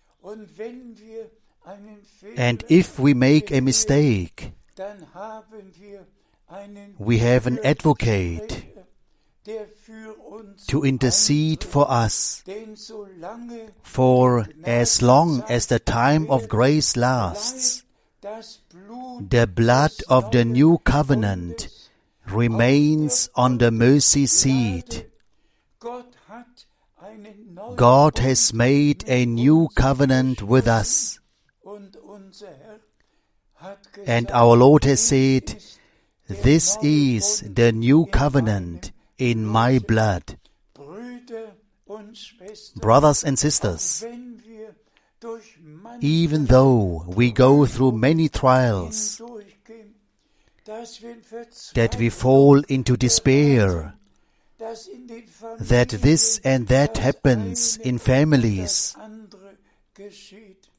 S3: Und wenn wir einen Fehler
S2: And if we make a
S3: begehen,
S2: mistake,
S3: dann haben wir einen
S2: we have an advocate
S3: Fürsprecher, der für uns
S2: to intercede for us.
S3: denn solange
S2: For as long as the time of grace lasts,
S3: das Blut
S2: the blood
S3: des
S2: of the
S3: neuen
S2: new covenant
S3: Bundes
S2: remains on the mercy seat.
S3: Gott hat einen neuen
S2: God
S3: Bund
S2: has made a new covenant with us.
S3: und unser Herr hat gesagt,
S2: And our Lord has said,
S3: dies ist der
S2: This
S3: neue
S2: is
S3: Bund
S2: the new
S3: in
S2: covenant
S3: meinem
S2: in my
S3: Blut.
S2: blood.
S3: Brüder und Schwestern,
S2: Brothers and
S3: auch
S2: sisters,
S3: wenn wir durch manche
S2: even though we go through many trials,
S3: hindurchgehen, dass wir in
S2: that we
S3: Verzweiflung
S2: fall into despair,
S3: dass in den
S2: that this
S3: Familien
S2: and that
S3: das
S2: happens
S3: eine
S2: in
S3: und
S2: families,
S3: das andere geschieht.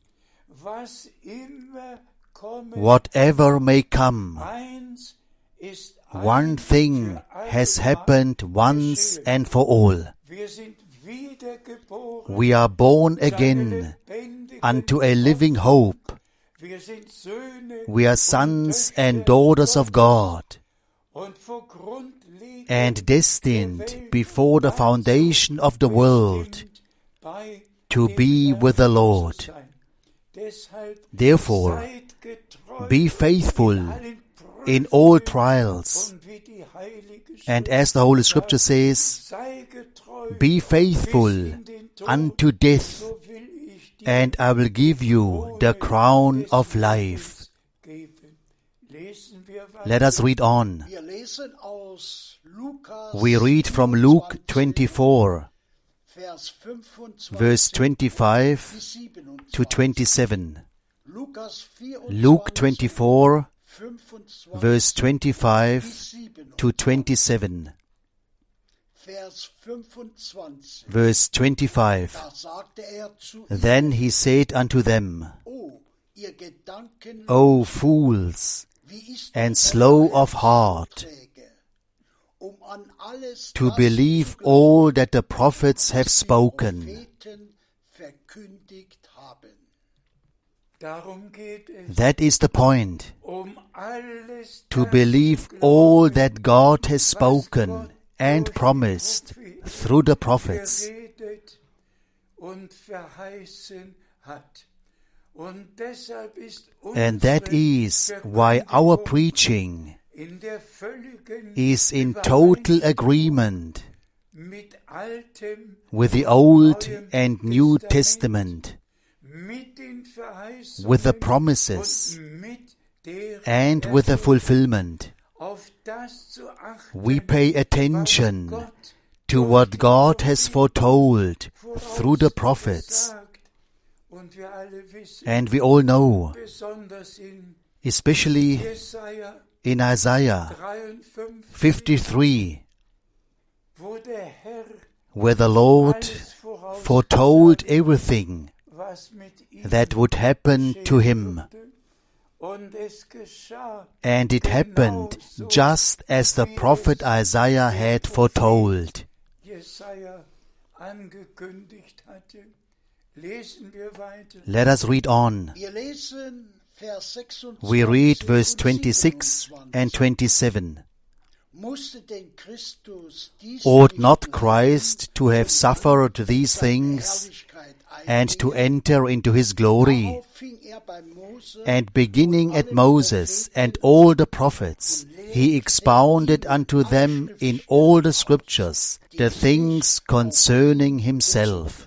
S3: Was immer komme,
S2: whatever may come,
S3: eins ist
S2: one
S3: ein
S2: thing
S3: für alle
S2: has
S3: Mal
S2: happened once
S3: geschehen.
S2: and for all.
S3: Wir sind wiedergeboren
S2: We are born
S3: zu einer
S2: again
S3: lebendigen
S2: unto a living hope.
S3: Wir sind Söhne
S2: We are
S3: und
S2: sons
S3: Töchter
S2: and daughters of
S3: Gottes.
S2: God,
S3: Und vor Grundlegung
S2: and destined before the foundation of the world
S3: bei
S2: to
S3: dem
S2: be
S3: Herrn
S2: with the
S3: zu
S2: Lord.
S3: sein. Deshalb
S2: Therefore,
S3: seid getreu
S2: be faithful
S3: in allen
S2: in all trials.
S3: Und wie die Heilige
S2: And
S3: Schrift
S2: as the Holy Scripture
S3: sagt,
S2: says,
S3: sei getreu
S2: be faithful
S3: bis in den Tod,
S2: unto death,
S3: so will ich dir
S2: and I will give you the crown of life.
S3: geben. Lesen wir weiter.
S2: Let us read on.
S4: Wir lesen aus Lukas
S2: We read from Luke twenty-four,
S4: Vers fünfundzwanzig
S2: verse twenty-five
S4: bis siebenundzwanzig.
S2: to twenty-seven.
S4: Lukas
S2: Luke twenty-four,
S4: fünfundzwanzig
S2: verse twenty-five
S4: bis siebenundzwanzig.
S2: to twenty-seven.
S4: Vers fünfundzwanzig.
S2: Verse twenty-five.
S4: Da sagte er zu
S2: Then he said unto them,
S4: Oh, ihr Gedanken,
S2: O fools,
S4: wie ist
S2: and
S4: die
S2: slow
S4: eure
S2: of heart,
S4: Herzträge, um an alles
S2: to
S4: das
S2: believe
S4: zu glauben,
S2: all that the prophets have
S4: was die
S2: spoken.
S4: Propheten verkündigt haben.
S3: Darum geht es,
S2: That is the point,
S3: um alles
S2: to
S3: das
S2: believe
S3: zu
S2: all
S3: glauben,
S2: that God has
S3: was
S2: spoken
S3: Gott
S2: and
S3: durch die
S2: promised
S3: Propheten
S2: through the prophets.
S3: geredet und verheißen hat. Und deshalb ist
S2: And that
S3: unsere
S2: is why our
S3: Verkündigung
S2: preaching
S3: in der völligen
S2: is in total agreement
S3: mit Altem
S2: with the
S3: und
S2: Old
S3: Neuem
S2: and New
S3: Testament,
S2: Testament,
S3: mit den Verheißungen
S2: with the promises
S3: und mit der
S2: and with the
S3: Erfüllung.
S2: fulfillment.
S3: Auf das zu achten,
S2: We pay
S3: was
S2: attention
S3: Gott
S2: to
S3: durch
S2: what
S3: die
S2: God has foretold
S3: Propheten
S2: through the prophets.
S3: vorausgesagt. Und wir alle wissen,
S2: And we all know,
S3: besonders in
S2: especially
S3: Jesaja
S2: in Isaiah
S3: dreiundfünfzig,
S2: fifty-three,
S3: wo der Herr
S2: where the Lord
S3: alles vorausgesagt
S2: foretold
S3: hat,
S2: everything
S3: was mit ihm
S2: that would happen to him.
S3: würde. Und es geschah
S2: And it happened just as the prophet Isaiah had foretold.
S3: Jesaja angekündigt hatte. Lesen wir weiter.
S2: Let us read on.
S4: Wir lesen Vers sechsundzwanzig
S2: We read verse
S4: und
S2: twenty-six and
S4: siebenundzwanzig.
S2: twenty-seven.
S4: Musste denn Christus dies
S2: Ought
S4: nicht
S2: not
S4: leiden
S2: Christ to have
S4: und
S2: suffered these
S4: seine
S2: things
S4: Herrlichkeit
S2: and to
S4: eingehen?
S2: enter into his glory?
S4: Darauf fing er bei Mose
S2: And beginning
S4: und
S2: at
S4: allen
S2: Moses
S4: Propheten
S2: and all the prophets, he expounded unto them in all the scriptures the things concerning himself.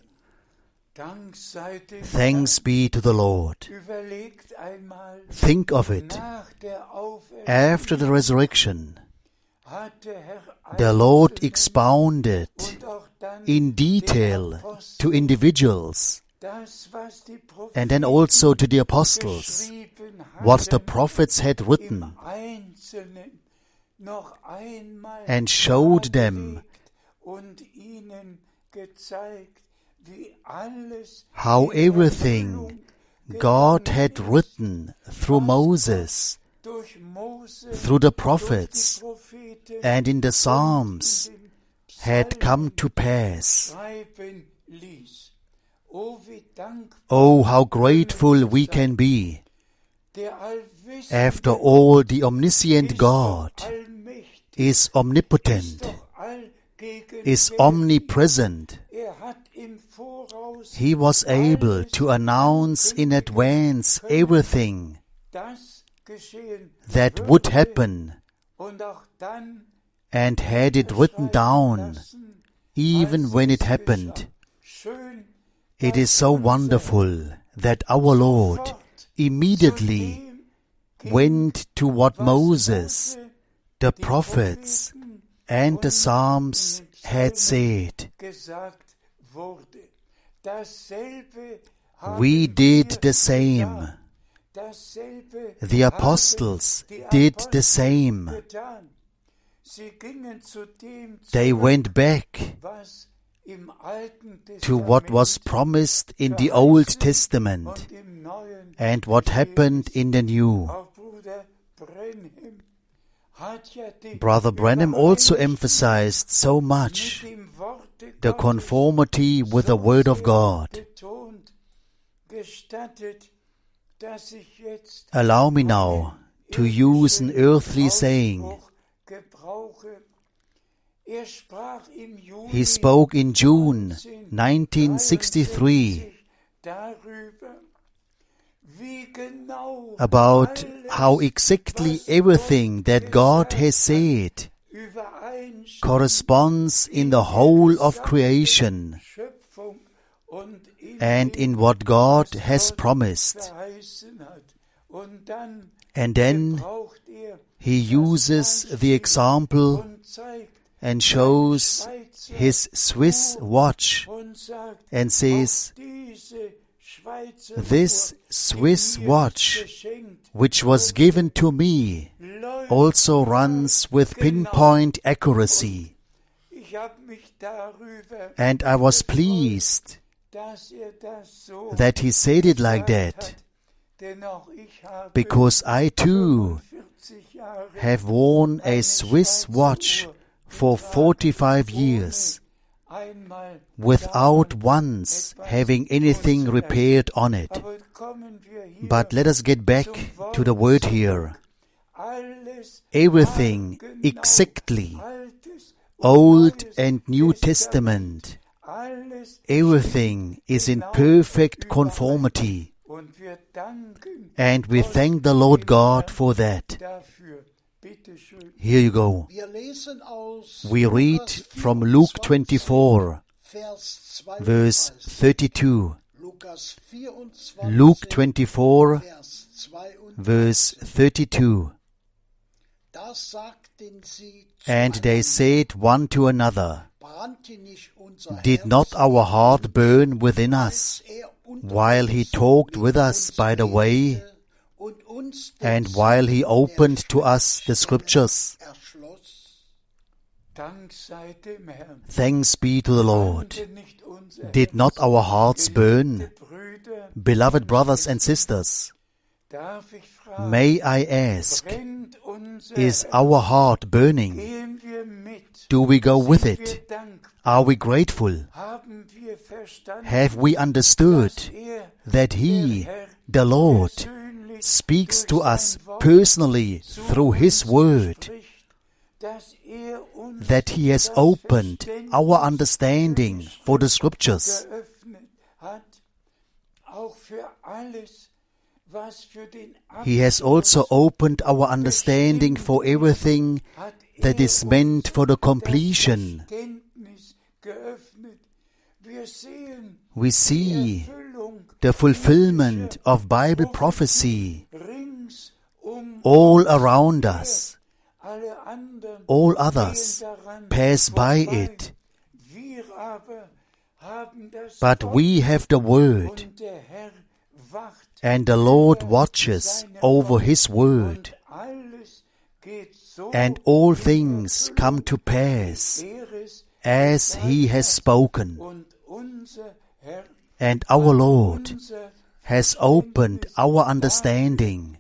S3: Dank sei dem
S2: Thanks be to the Lord.
S3: Herrn. Überlegt einmal,
S2: Think of it.
S3: nach der Auferstehung
S2: After the resurrection,
S3: hat der Herr
S2: the Lord
S3: Einzelnen
S2: expounded
S3: und auch dann
S2: in
S3: den
S2: detail
S3: Aposteln
S2: to individuals
S3: das, was die
S2: and then
S3: Propheten
S2: also to the apostles
S3: geschrieben
S2: what the
S3: hatten,
S2: prophets had written,
S3: im Einzelnen noch einmal
S2: and showed them
S3: dargelegt und ihnen gezeigt, wie alles
S2: how
S3: in
S2: everything
S3: Erfüllung
S2: God
S3: gegangen
S2: had
S3: ist,
S2: written through Moses,
S3: durch Mose,
S2: through the
S3: durch die
S2: prophets,
S3: Propheten
S2: and in the
S3: und
S2: Psalms
S3: in den
S2: had come
S3: Psalmen
S2: to pass.
S3: schreiben ließ. Oh, wie dankbar
S2: Oh, how grateful we can be
S3: der allwissende
S2: after all the omniscient
S3: ist
S2: God
S3: doch allmächtig,
S2: is
S3: ist
S2: omnipotent,
S3: doch allgegenwärtig.
S2: is omnipresent.
S3: Er hat im Voraus
S2: He was able
S3: alles
S2: to announce in advance everything
S3: das geschehen
S2: that
S3: würde
S2: would happen
S3: und auch dann
S2: and had it written down
S3: lassen,
S2: even
S3: als
S2: when
S3: es
S2: it happened.
S3: geschah. Schön,
S2: It
S3: dass
S2: is so
S3: unser
S2: wonderful that our Lord
S3: sofort
S2: immediately
S3: zu dem ging,
S2: went to what
S3: was
S2: Moses,
S3: Mose,
S2: the
S3: die
S2: prophets,
S3: Propheten
S2: and the
S3: und
S2: Psalms
S3: in den
S2: had
S3: Psalmen
S2: said.
S3: gesagt wurde. Dasselbe haben
S2: We did
S3: wir
S2: the same.
S3: getan. Dasselbe
S2: The
S3: haben
S2: apostles
S3: die
S2: did the
S3: Apostel
S2: same.
S3: getan. Sie gingen zu dem
S2: They
S3: zurück,
S2: went back
S3: was im Alten
S2: to what was
S3: Testament
S2: promised in the Old
S3: verheißen
S2: Testament
S3: und im Neuen
S2: and what happened in the New.
S3: Auch Bruder Branham hat ja die
S2: Brother Branham also
S3: Übereinstimmung
S2: emphasized so much
S3: mit dem Worte
S2: the
S3: Gottes
S2: conformity with the
S3: so
S2: Word of
S3: sehr
S2: God.
S3: betont. Gestattet, dass ich jetzt
S2: Allow me now to use an earthly saying.
S3: Ausspruch gebrauche. Er sprach im Juni
S2: He spoke in June nineteen sixty-three
S3: darüber, wie genau
S2: about how exactly everything that God has said corresponds in the whole of creation and in what God has promised. And then he uses the example and shows his Swiss watch and says, "This Swiss watch, which was given to me, also runs with pinpoint accuracy." And I was pleased that he said it like that, because I too have worn a Swiss watch for forty-five years without once having anything repaired on it. But let us get back to the word here. Everything exactly, Old and New Testament, everything is in perfect conformity. And we thank the Lord God for that. Here you go. We read from Luke twenty-four, verse thirty-two. Luke twenty-four, verse thirty-two. And they said one to another, "Did not our heart burn within us, while he talked with us by the way, and while he opened to us the Scriptures?" Thanks be to the Lord. Did not our hearts burn? Beloved brothers and sisters, may I ask, is our heart burning? Do we go with it? Are we grateful? Have we understood that He, the Lord, speaks to us personally through His Word, that He has opened our understanding for the Scriptures? He has also opened our understanding for everything that is meant for the completion. We see the fulfillment of Bible prophecy all around us. All others pass by it. But we have the Word, and the Lord watches over His Word, and all things come to pass as He has spoken. And our Lord has opened our understanding,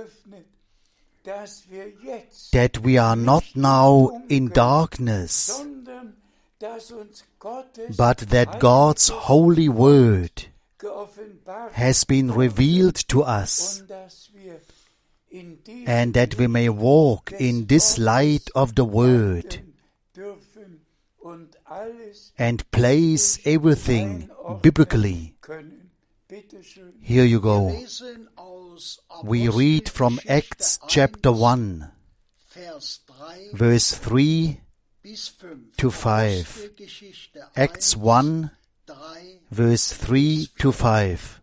S2: that we are not now in darkness, but that God's holy Word has been revealed to us, and that we may walk in this light of the Word and place everything biblically. Here you go. We read from Acts chapter one, verse three to five. Acts one, verse three to five.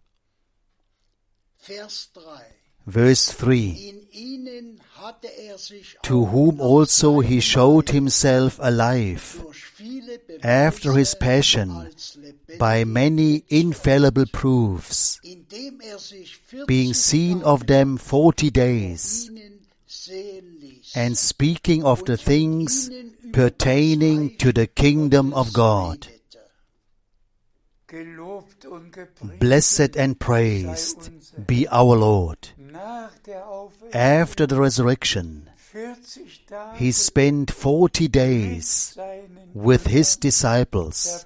S2: Verse three. To whom also he showed himself alive after his passion by many infallible proofs, being seen of them forty days, and speaking of the things pertaining to the kingdom of God. Blessed and praised be our Lord. After the resurrection, he spent forty days with his disciples,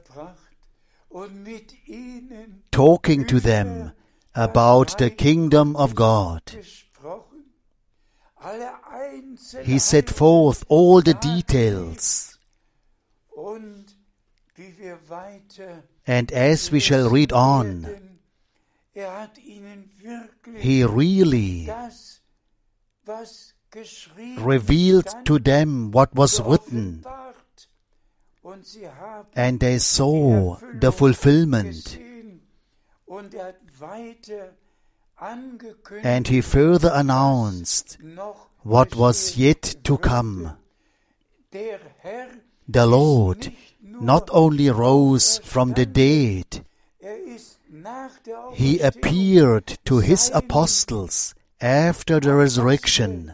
S2: talking to them about the kingdom of God. He set forth all the details. And as we shall read on, he really revealed to them what was written, and they saw the fulfillment. And he further announced what was yet to come. The Lord not only rose from the dead, he appeared to his apostles after the resurrection.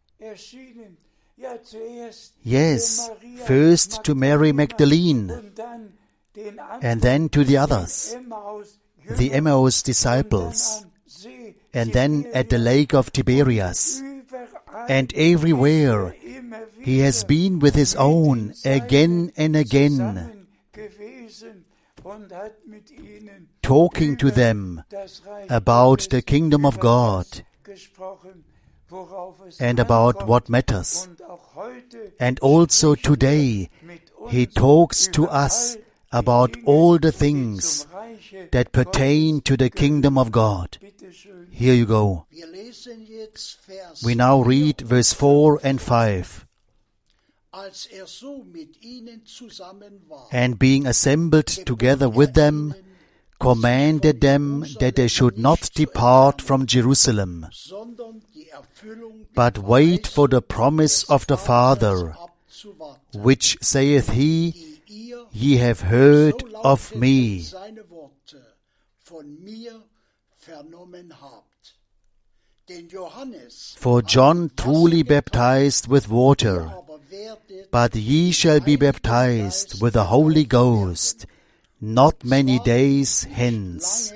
S2: Yes, first to Mary Magdalene, and then to the others, the Emmaus disciples, and then at the lake of Tiberias. And everywhere he has been with his own again and again, talking to them about the kingdom of God and about what matters. And also today he talks to us about all the things that pertain to the kingdom of God. Here you go. We now read verse four and five. And being assembled together with them, commanded them that they should not depart from Jerusalem, but wait for the promise of the Father, which saith he, Ye have heard of me. For John truly baptized with water, but ye shall be baptized with the Holy Ghost not many days hence.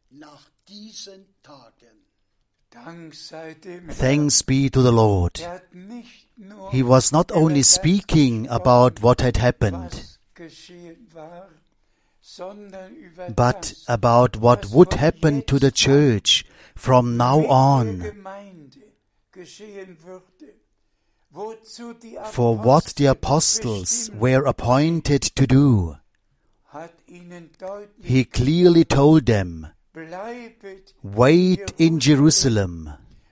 S2: Thanks be to the Lord. He was not only speaking about what had happened, but about what would happen to the church from now on. For what the apostles were appointed to do, he clearly told them, wait in Jerusalem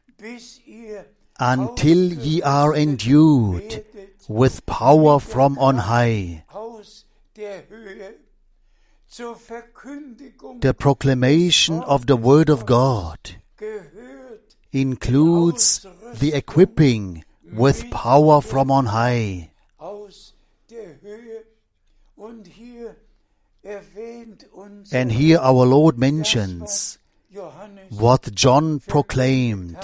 S2: until ye are endued with power from on high. The proclamation of the Word of God includes the equipping with power from on high. And here our Lord mentions what John proclaimed.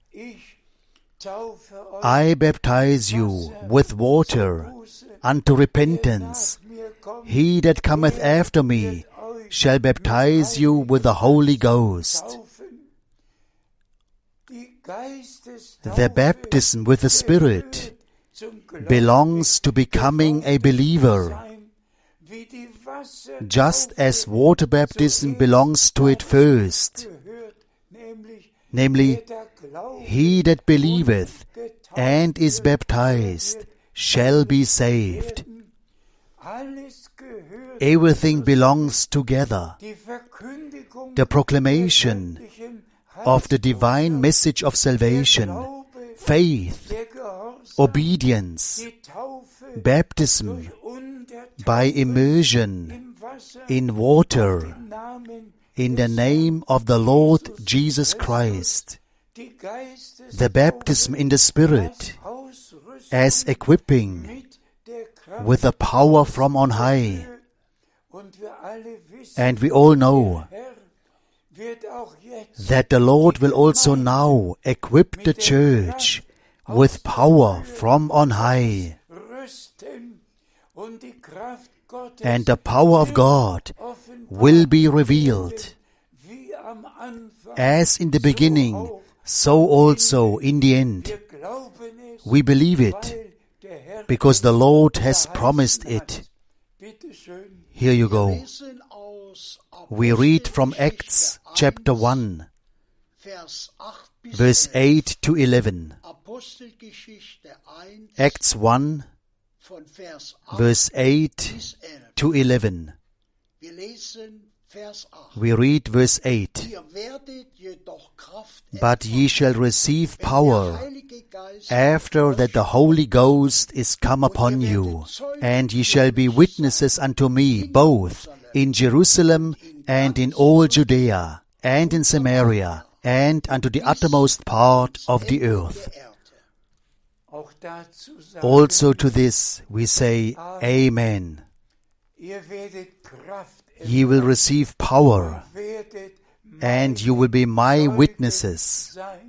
S2: I baptize you with water unto repentance. He that cometh after me shall baptize you with the Holy Ghost. The baptism with the Spirit belongs to becoming a believer, just as water baptism belongs to it first. Namely, he that believeth and is baptized shall be saved. Everything belongs together. The proclamation of the divine message of salvation, faith, obedience, baptism by immersion in water, in the name of the Lord Jesus Christ, the baptism in the Spirit as equipping with the power from on high. And we all know that the Lord will also now equip the church with power from on high. And the power of God will be revealed, as in the beginning, so also in the end. We believe it, because the Lord has promised it. Here you go. We read from Acts chapter one, verse eight to eleven. Acts one, verse eight to eleven. we read verse eight.
S4: Ihr werdet jedoch Kraft
S2: But ye shall receive power
S4: Heilige Geist
S2: after that the Holy Ghost is come upon you, and ye shall be witnesses unto me both in Jerusalem and in all Judea and in Samaria and unto the uttermost part of the earth.
S4: der Erde.
S3: Auch dazu sagen,
S2: Also to this we say, Amen.
S3: ihr werdet Kraft
S2: Ye will receive power,
S3: werdet
S2: and you will be my witnesses.
S3: sein.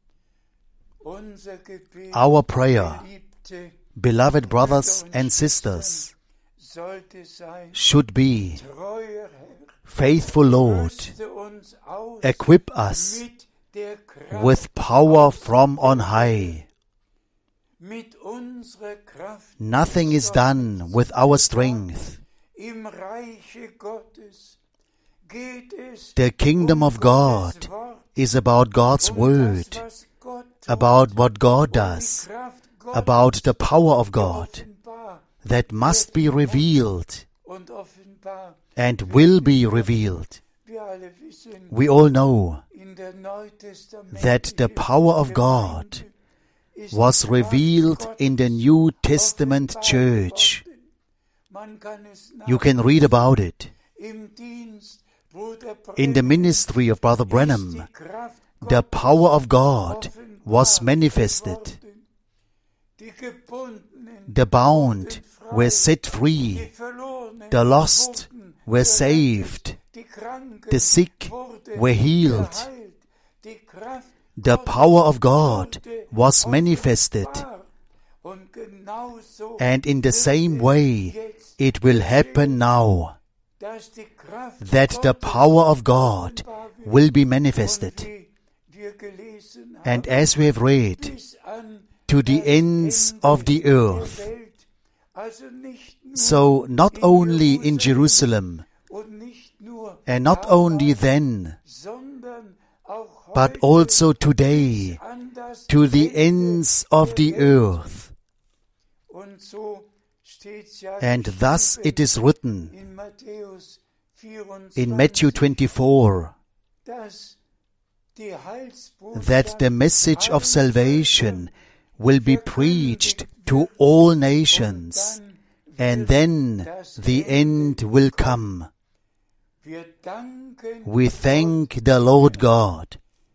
S3: Unser Gebet,
S2: Our prayer,
S3: geliebte,
S2: beloved brothers and sisters,
S3: sollte sein,
S2: should be,
S3: treuer Herr,
S2: faithful Lord,
S3: rüste uns aus
S2: equip us
S3: mit der Kraft,
S2: with power from on high.
S3: mit unserer Kraft
S2: Nothing is done with our strength.
S3: im Reiche Gottes geht es
S2: The kingdom of God is about God's
S3: um
S2: word,
S3: das, was Gott tut,
S2: about what God
S3: die
S2: does,
S3: Kraft Gottes
S2: about the power of God
S3: offenbar
S2: that must be revealed
S3: und offenbar.
S2: and will be revealed.
S3: Wir alle wissen,
S2: We all know
S3: in der Neutestamentlichen
S2: that the power of God
S3: ist
S2: was
S3: die Kraft
S2: revealed
S3: Gottes
S2: in the New Testament
S3: offenbar
S2: church.
S3: geworden. Man kann es
S2: You can read about it
S3: im Dienst, Bruder
S2: in the
S3: Branham,
S2: ministry of Brother
S3: ist
S2: Branham.
S3: die Kraft
S2: The
S3: Gottes
S2: power of God
S3: offenbar
S2: was manifested.
S3: geworden. Die Gebundenen
S2: The bound
S3: wurden frei,
S2: were set
S3: die
S2: free.
S3: Verlorenen
S2: The lost
S3: wurden
S2: were
S3: gerettet,
S2: saved.
S3: die Kranken
S2: The sick
S3: wurden
S2: were healed.
S3: geheilt. Die Kraft
S2: The
S3: Gottes
S2: power of God
S3: wurde
S2: was manifested.
S3: offenbar. Und genauso
S2: And in the
S3: wird
S2: same
S3: es
S2: way,
S3: jetzt
S2: it will happen now
S3: dass die Kraft
S2: that the
S3: Gottes
S2: power of God
S3: offenbar wird.
S2: will be
S3: Und
S2: manifested.
S3: wie wir gelesen
S2: And
S3: haben,
S2: as we have read,
S3: bis an
S2: to the
S3: das
S2: ends
S3: Ende
S2: of the
S3: der
S2: earth.
S3: Welt. Also nicht nur
S2: So not
S3: in
S2: only in Jerusalem,
S3: und nicht nur
S2: and not
S3: damals,
S2: only then,
S3: sondern auch
S2: but
S3: heute
S2: also today,
S3: an das
S2: to the
S3: Ende
S2: ends of the
S3: der Welt.
S2: earth.
S3: Und so steht's ja
S2: And thus
S3: geschrieben
S2: it is written
S3: in Matthäus vierundzwanzig,
S2: in Matthew twenty-four
S3: dass die Heilsbotschaft
S2: that the message of
S3: allen
S2: salvation will be preached to all nations, and then the end will come.
S3: Wir danken
S2: We thank the Lord God.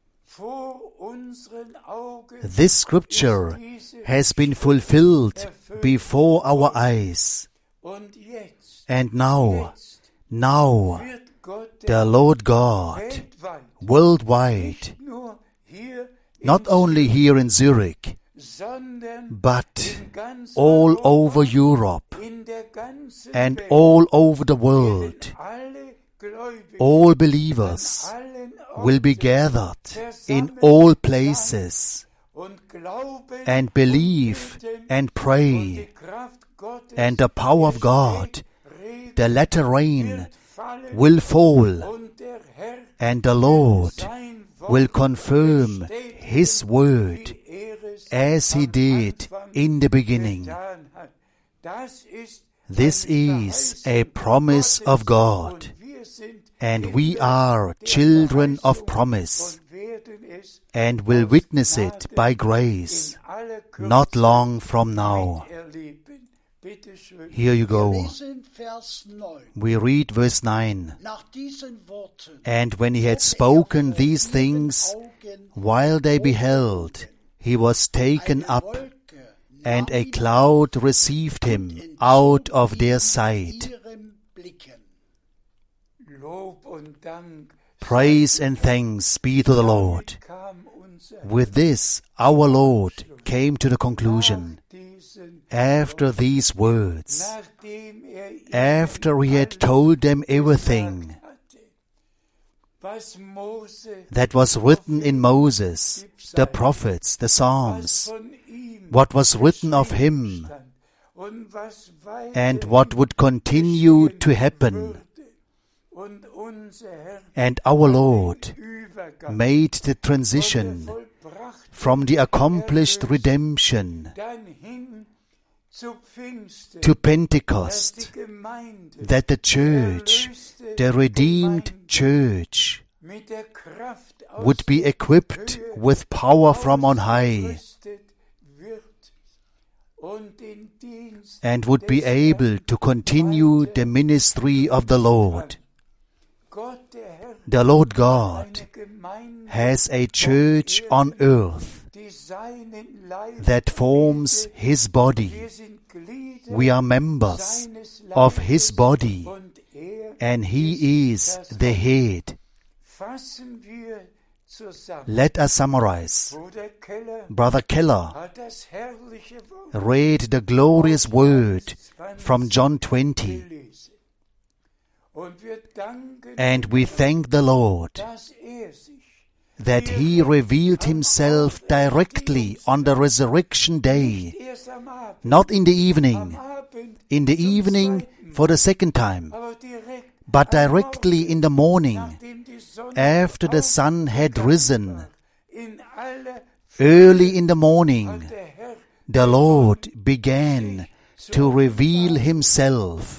S3: vor unseren Augen
S2: This scripture has been fulfilled before our eyes.
S3: und jetzt,
S2: And now,
S3: jetzt
S2: now,
S3: wird Gott
S2: the Lord God,
S3: weltweit,
S2: worldwide,
S3: nicht nur hier
S2: not
S3: in
S2: only here in Zurich,
S3: sondern
S2: but
S3: in ganz
S2: all
S3: Europa,
S2: over Europe
S3: in der ganzen
S2: and
S3: Welt,
S2: all over the world,
S3: alle Gläubigen
S2: all
S3: an
S2: believers
S3: allen
S2: will be
S3: Orten
S2: gathered in all places
S3: und glauben
S2: and believe
S3: und beten
S2: and
S3: und die
S2: pray,
S3: Kraft Gottes
S2: and the power of God,
S3: Regen
S2: the latter rain,
S3: wird fallen
S2: will fall,
S3: und der Herr
S2: and the Lord
S3: sein Wort
S2: will confirm
S3: bestätigen,
S2: His word
S3: wie er es
S2: as He
S3: am
S2: did
S3: Anfang
S2: in the beginning.
S3: getan hat. Das ist
S2: This
S3: eine
S2: is
S3: Verheißung
S2: a promise
S3: Gottes
S2: of God,
S3: und wir sind
S2: and we
S3: Kinder
S2: are
S3: der
S2: children of
S3: Verheißung
S2: promise,
S3: und werden es
S2: and will
S3: aus
S2: witness it
S3: Gnade
S2: by grace,
S3: in aller Kürze
S2: not long from now.
S3: miterleben. Bitte schön.
S2: Here you
S4: Wir
S2: go.
S4: lesen Vers neun.
S2: We read verse nine.
S4: Nach diesen Worten
S2: And when he had
S4: zog er
S2: spoken
S4: vor
S2: these
S4: ihren
S2: things,
S4: Augen
S2: while they beheld, he was taken up, and a cloud received him out of their sight.
S4: ihrem Blicken.
S3: Lob und Dank.
S2: Praise and thanks be to the Lord.
S3: Kam unser
S2: With this, our Lord came to the conclusion,
S3: diesen,
S2: after these words,
S3: nachdem er ihnen
S2: after he had told them everything
S3: gesagt hatte, was Mose,
S2: that was written in Moses, the prophets, the
S3: was
S2: Psalms,
S3: von ihm
S2: what was written of him,
S3: stand und was weiter
S2: and what would continue to happen.
S3: würde. Und unser Herr
S2: And our Lord
S3: den Übergang
S2: made the
S3: von
S2: transition
S3: der vollbrachten
S2: from the accomplished redemption
S3: dann hin
S2: to Pentecost, that the church, the redeemed church, would be equipped with power from on high and would be able to continue the ministry of the Lord. The Lord God has a church on earth that forms His body. We are members of His body, and He is the head. Let us summarize. Brother Keller read the glorious word from John twenty, and we thank the Lord that He revealed Himself directly on the resurrection day, not in the evening, in the evening for the second time, but directly in the morning, after the sun had risen. Early in the morning, the Lord began to reveal Himself,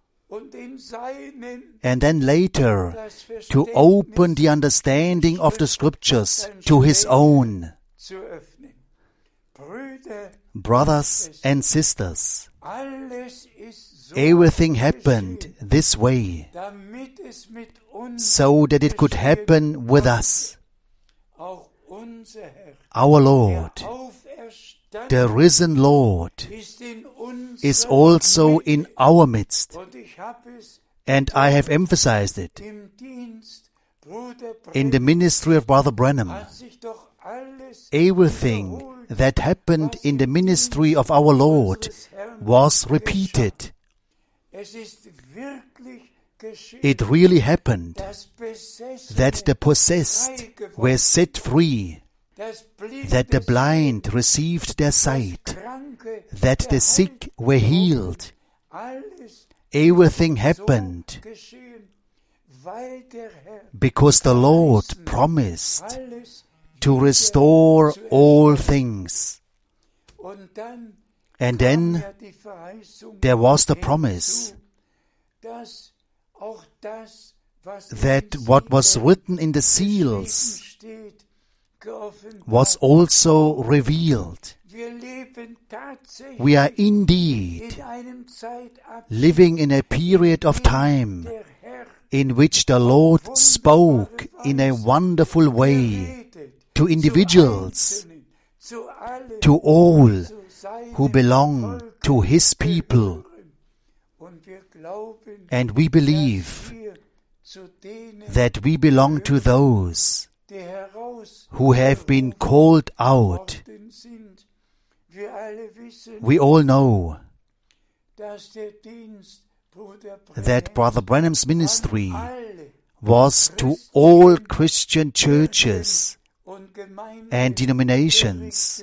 S2: and then later to open the understanding of the Scriptures to His own. Brothers and sisters, everything happened this way, so that it could happen with us. Our Lord, the risen Lord, is also in our midst. And I have emphasized it. In the ministry of Brother Branham, everything that happened in the ministry of our Lord was repeated. It really happened that the possessed were set free, that the blind received their sight, that the sick were healed. Everything happened because the Lord promised to restore all things. And then there was the promise that what was written in the seals was also revealed. We are indeed living in a period of time in which the Lord spoke in a wonderful way to individuals, to all who belong to His people. And we believe that we belong to those who have been called out. We all know that Brother Branham's ministry was to all Christian churches and denominations.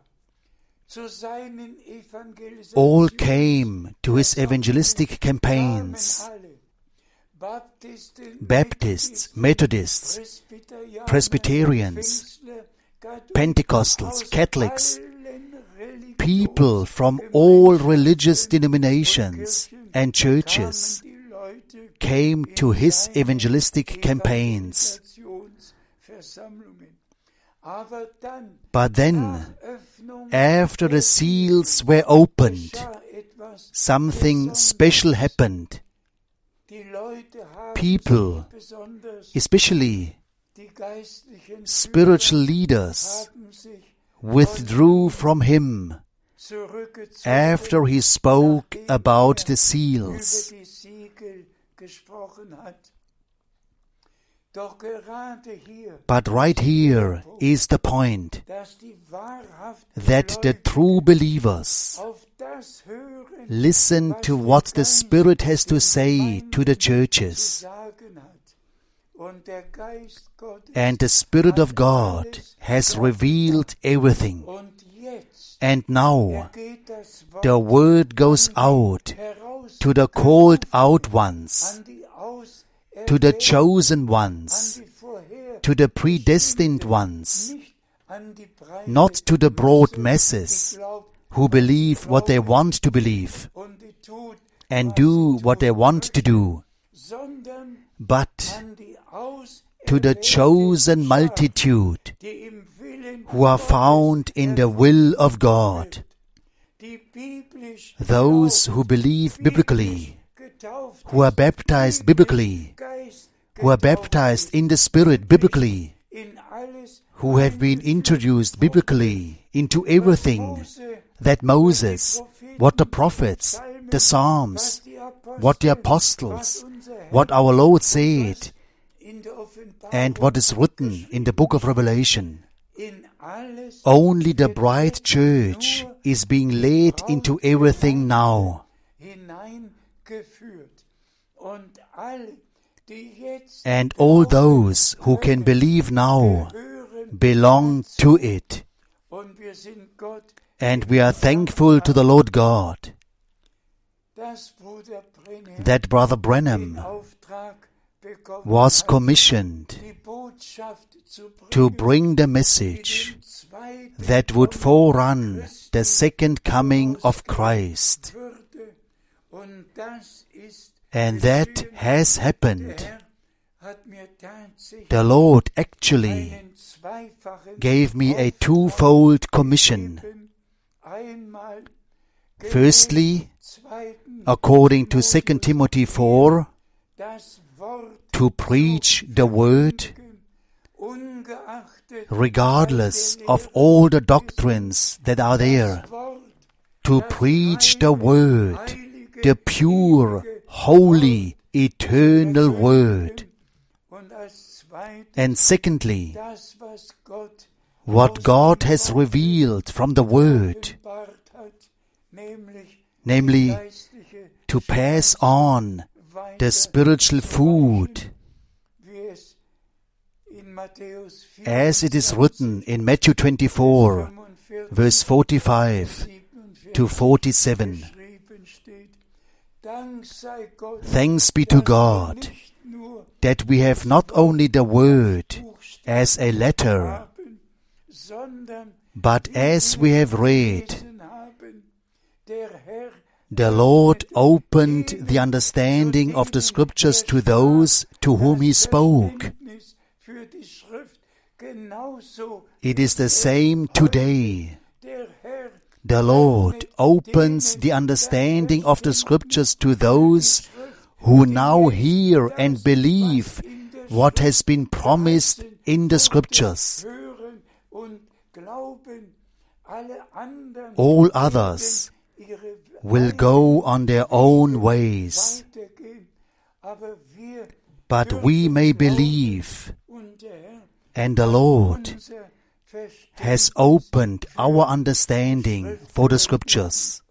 S2: All came to his evangelistic campaigns. Baptists, Methodists, Presbyterians, Pentecostals, Catholics, people from all religious denominations and churches came to his evangelistic campaigns. But then, after the seals were opened, something special happened. People, especially spiritual leaders, withdrew from him after he spoke about the seals. But right here is the point, that the true believers listen to what the Spirit has to say to the churches. And the Spirit of God has revealed everything. And now the word goes out to the called out ones, to the chosen ones, to the predestined ones, not to the broad masses, who believe what they want to believe and do what they want to do, but to the chosen multitude who are found in the will of God, those who believe biblically, who are baptized biblically, who are baptized in the Spirit biblically, who have been introduced biblically into everything that Moses, what the prophets, the Psalms, what the apostles, what our Lord said, and what is written in the book of Revelation. Only the bride church is being led into everything now. And all those who can believe now belong to it. And we are thankful to the Lord God that Brother Branham was commissioned to bring the message that would forerun the second coming of Christ. And that has happened. The Lord actually gave me a twofold commission. Firstly, according to Second Timothy four, to preach the word regardless of all the doctrines that are there. To preach the word, the pure, holy, eternal word. And secondly, what God has revealed from the word, namely to pass on the spiritual food, as it is written in Matthew twenty-four, verse forty-five to forty-seven. Thanks be to God that we have not only the word as a letter, but as we have read, the Lord opened the understanding of the Scriptures to those to whom He spoke. It is the same today. The Lord opens the understanding of the Scriptures to those who now hear and believe what has been promised in the Scriptures. All others will go on their own ways, but we may believe, and the Lord has opened our understanding for the Scriptures.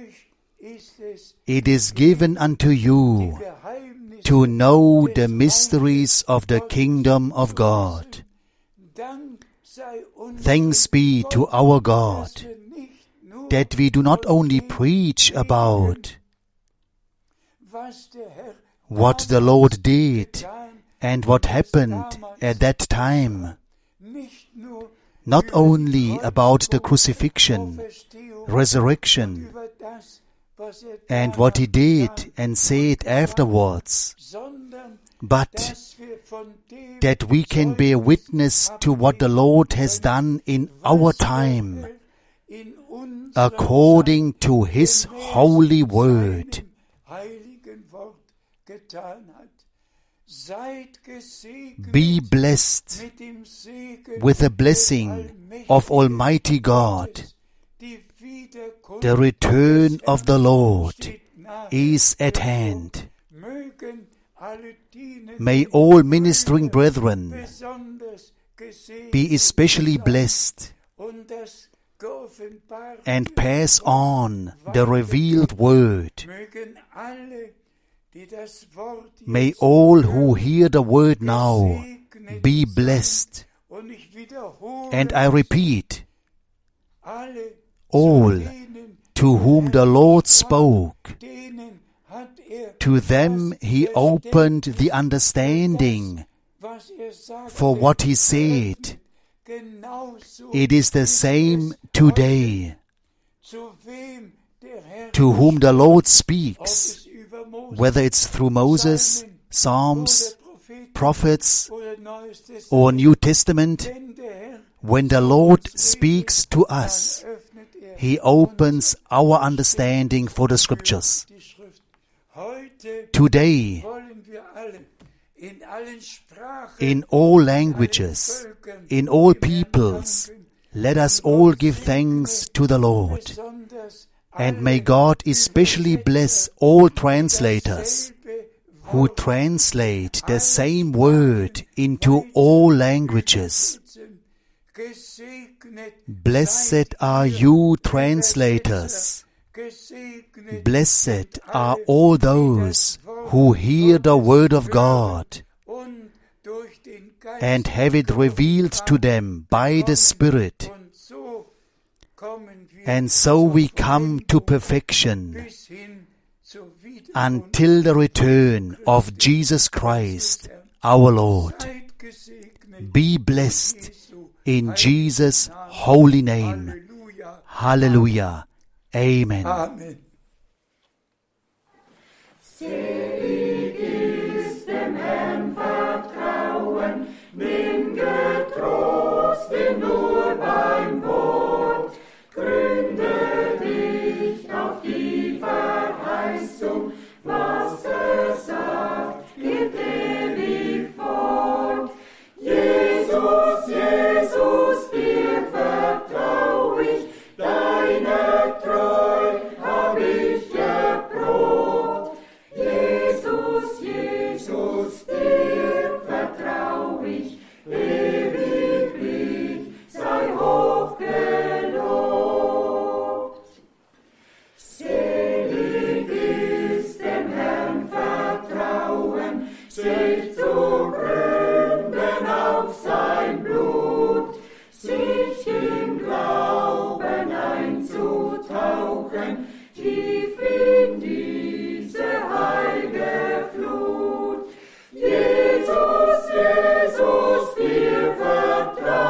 S2: It is given unto you to know the mysteries of the kingdom of God. Thanks be to our God that we do not only preach about what the Lord did and what happened at that time, not only about the crucifixion, resurrection, and what He did and said afterwards, but that we can bear witness to what the Lord has done in our time, according to His holy word. Be blessed with the blessing of Almighty God. The return of the Lord is at hand. May all ministering brethren be especially blessed and pass on the revealed word. May all who hear the word now be blessed. And I repeat, all to whom the Lord spoke, to them He opened the understanding for what He said. It is the same today. to whom the Lord speaks, whether it's through Moses, Psalms, prophets, or New Testament. When the Lord speaks to us, He opens our understanding for the Scriptures. Today, in all languages, in all peoples, let us all give thanks to the Lord. And may God especially bless all translators who translate the same word into all languages. Blessed are you translators. Blessed are all those who hear the word of God and have it revealed to them by the Spirit. And so we come to perfection until the return of Jesus Christ, our Lord. Be blessed in Jesus' holy name. Hallelujah. Amen.
S3: Amen.
S5: Selig ist dem Herrn Vertrauen, nimm getrost ihn nur beim Wort. Gründe dich auf die Verheißung, was er sagt, gibt ewig fort. Jesus, Jesus, dir vertrau ich, deine Treu hab ich erprobt. Jesus, Jesus, dir vertrau ich, ewiglich sei hoch gelobt. Selig ist dem Herrn Vertrauen, sich zu gründen auf sein Blut, sich im Glauben einzutauchen, tief in diese heilige Flut. Jesus, Jesus, dir vertrauen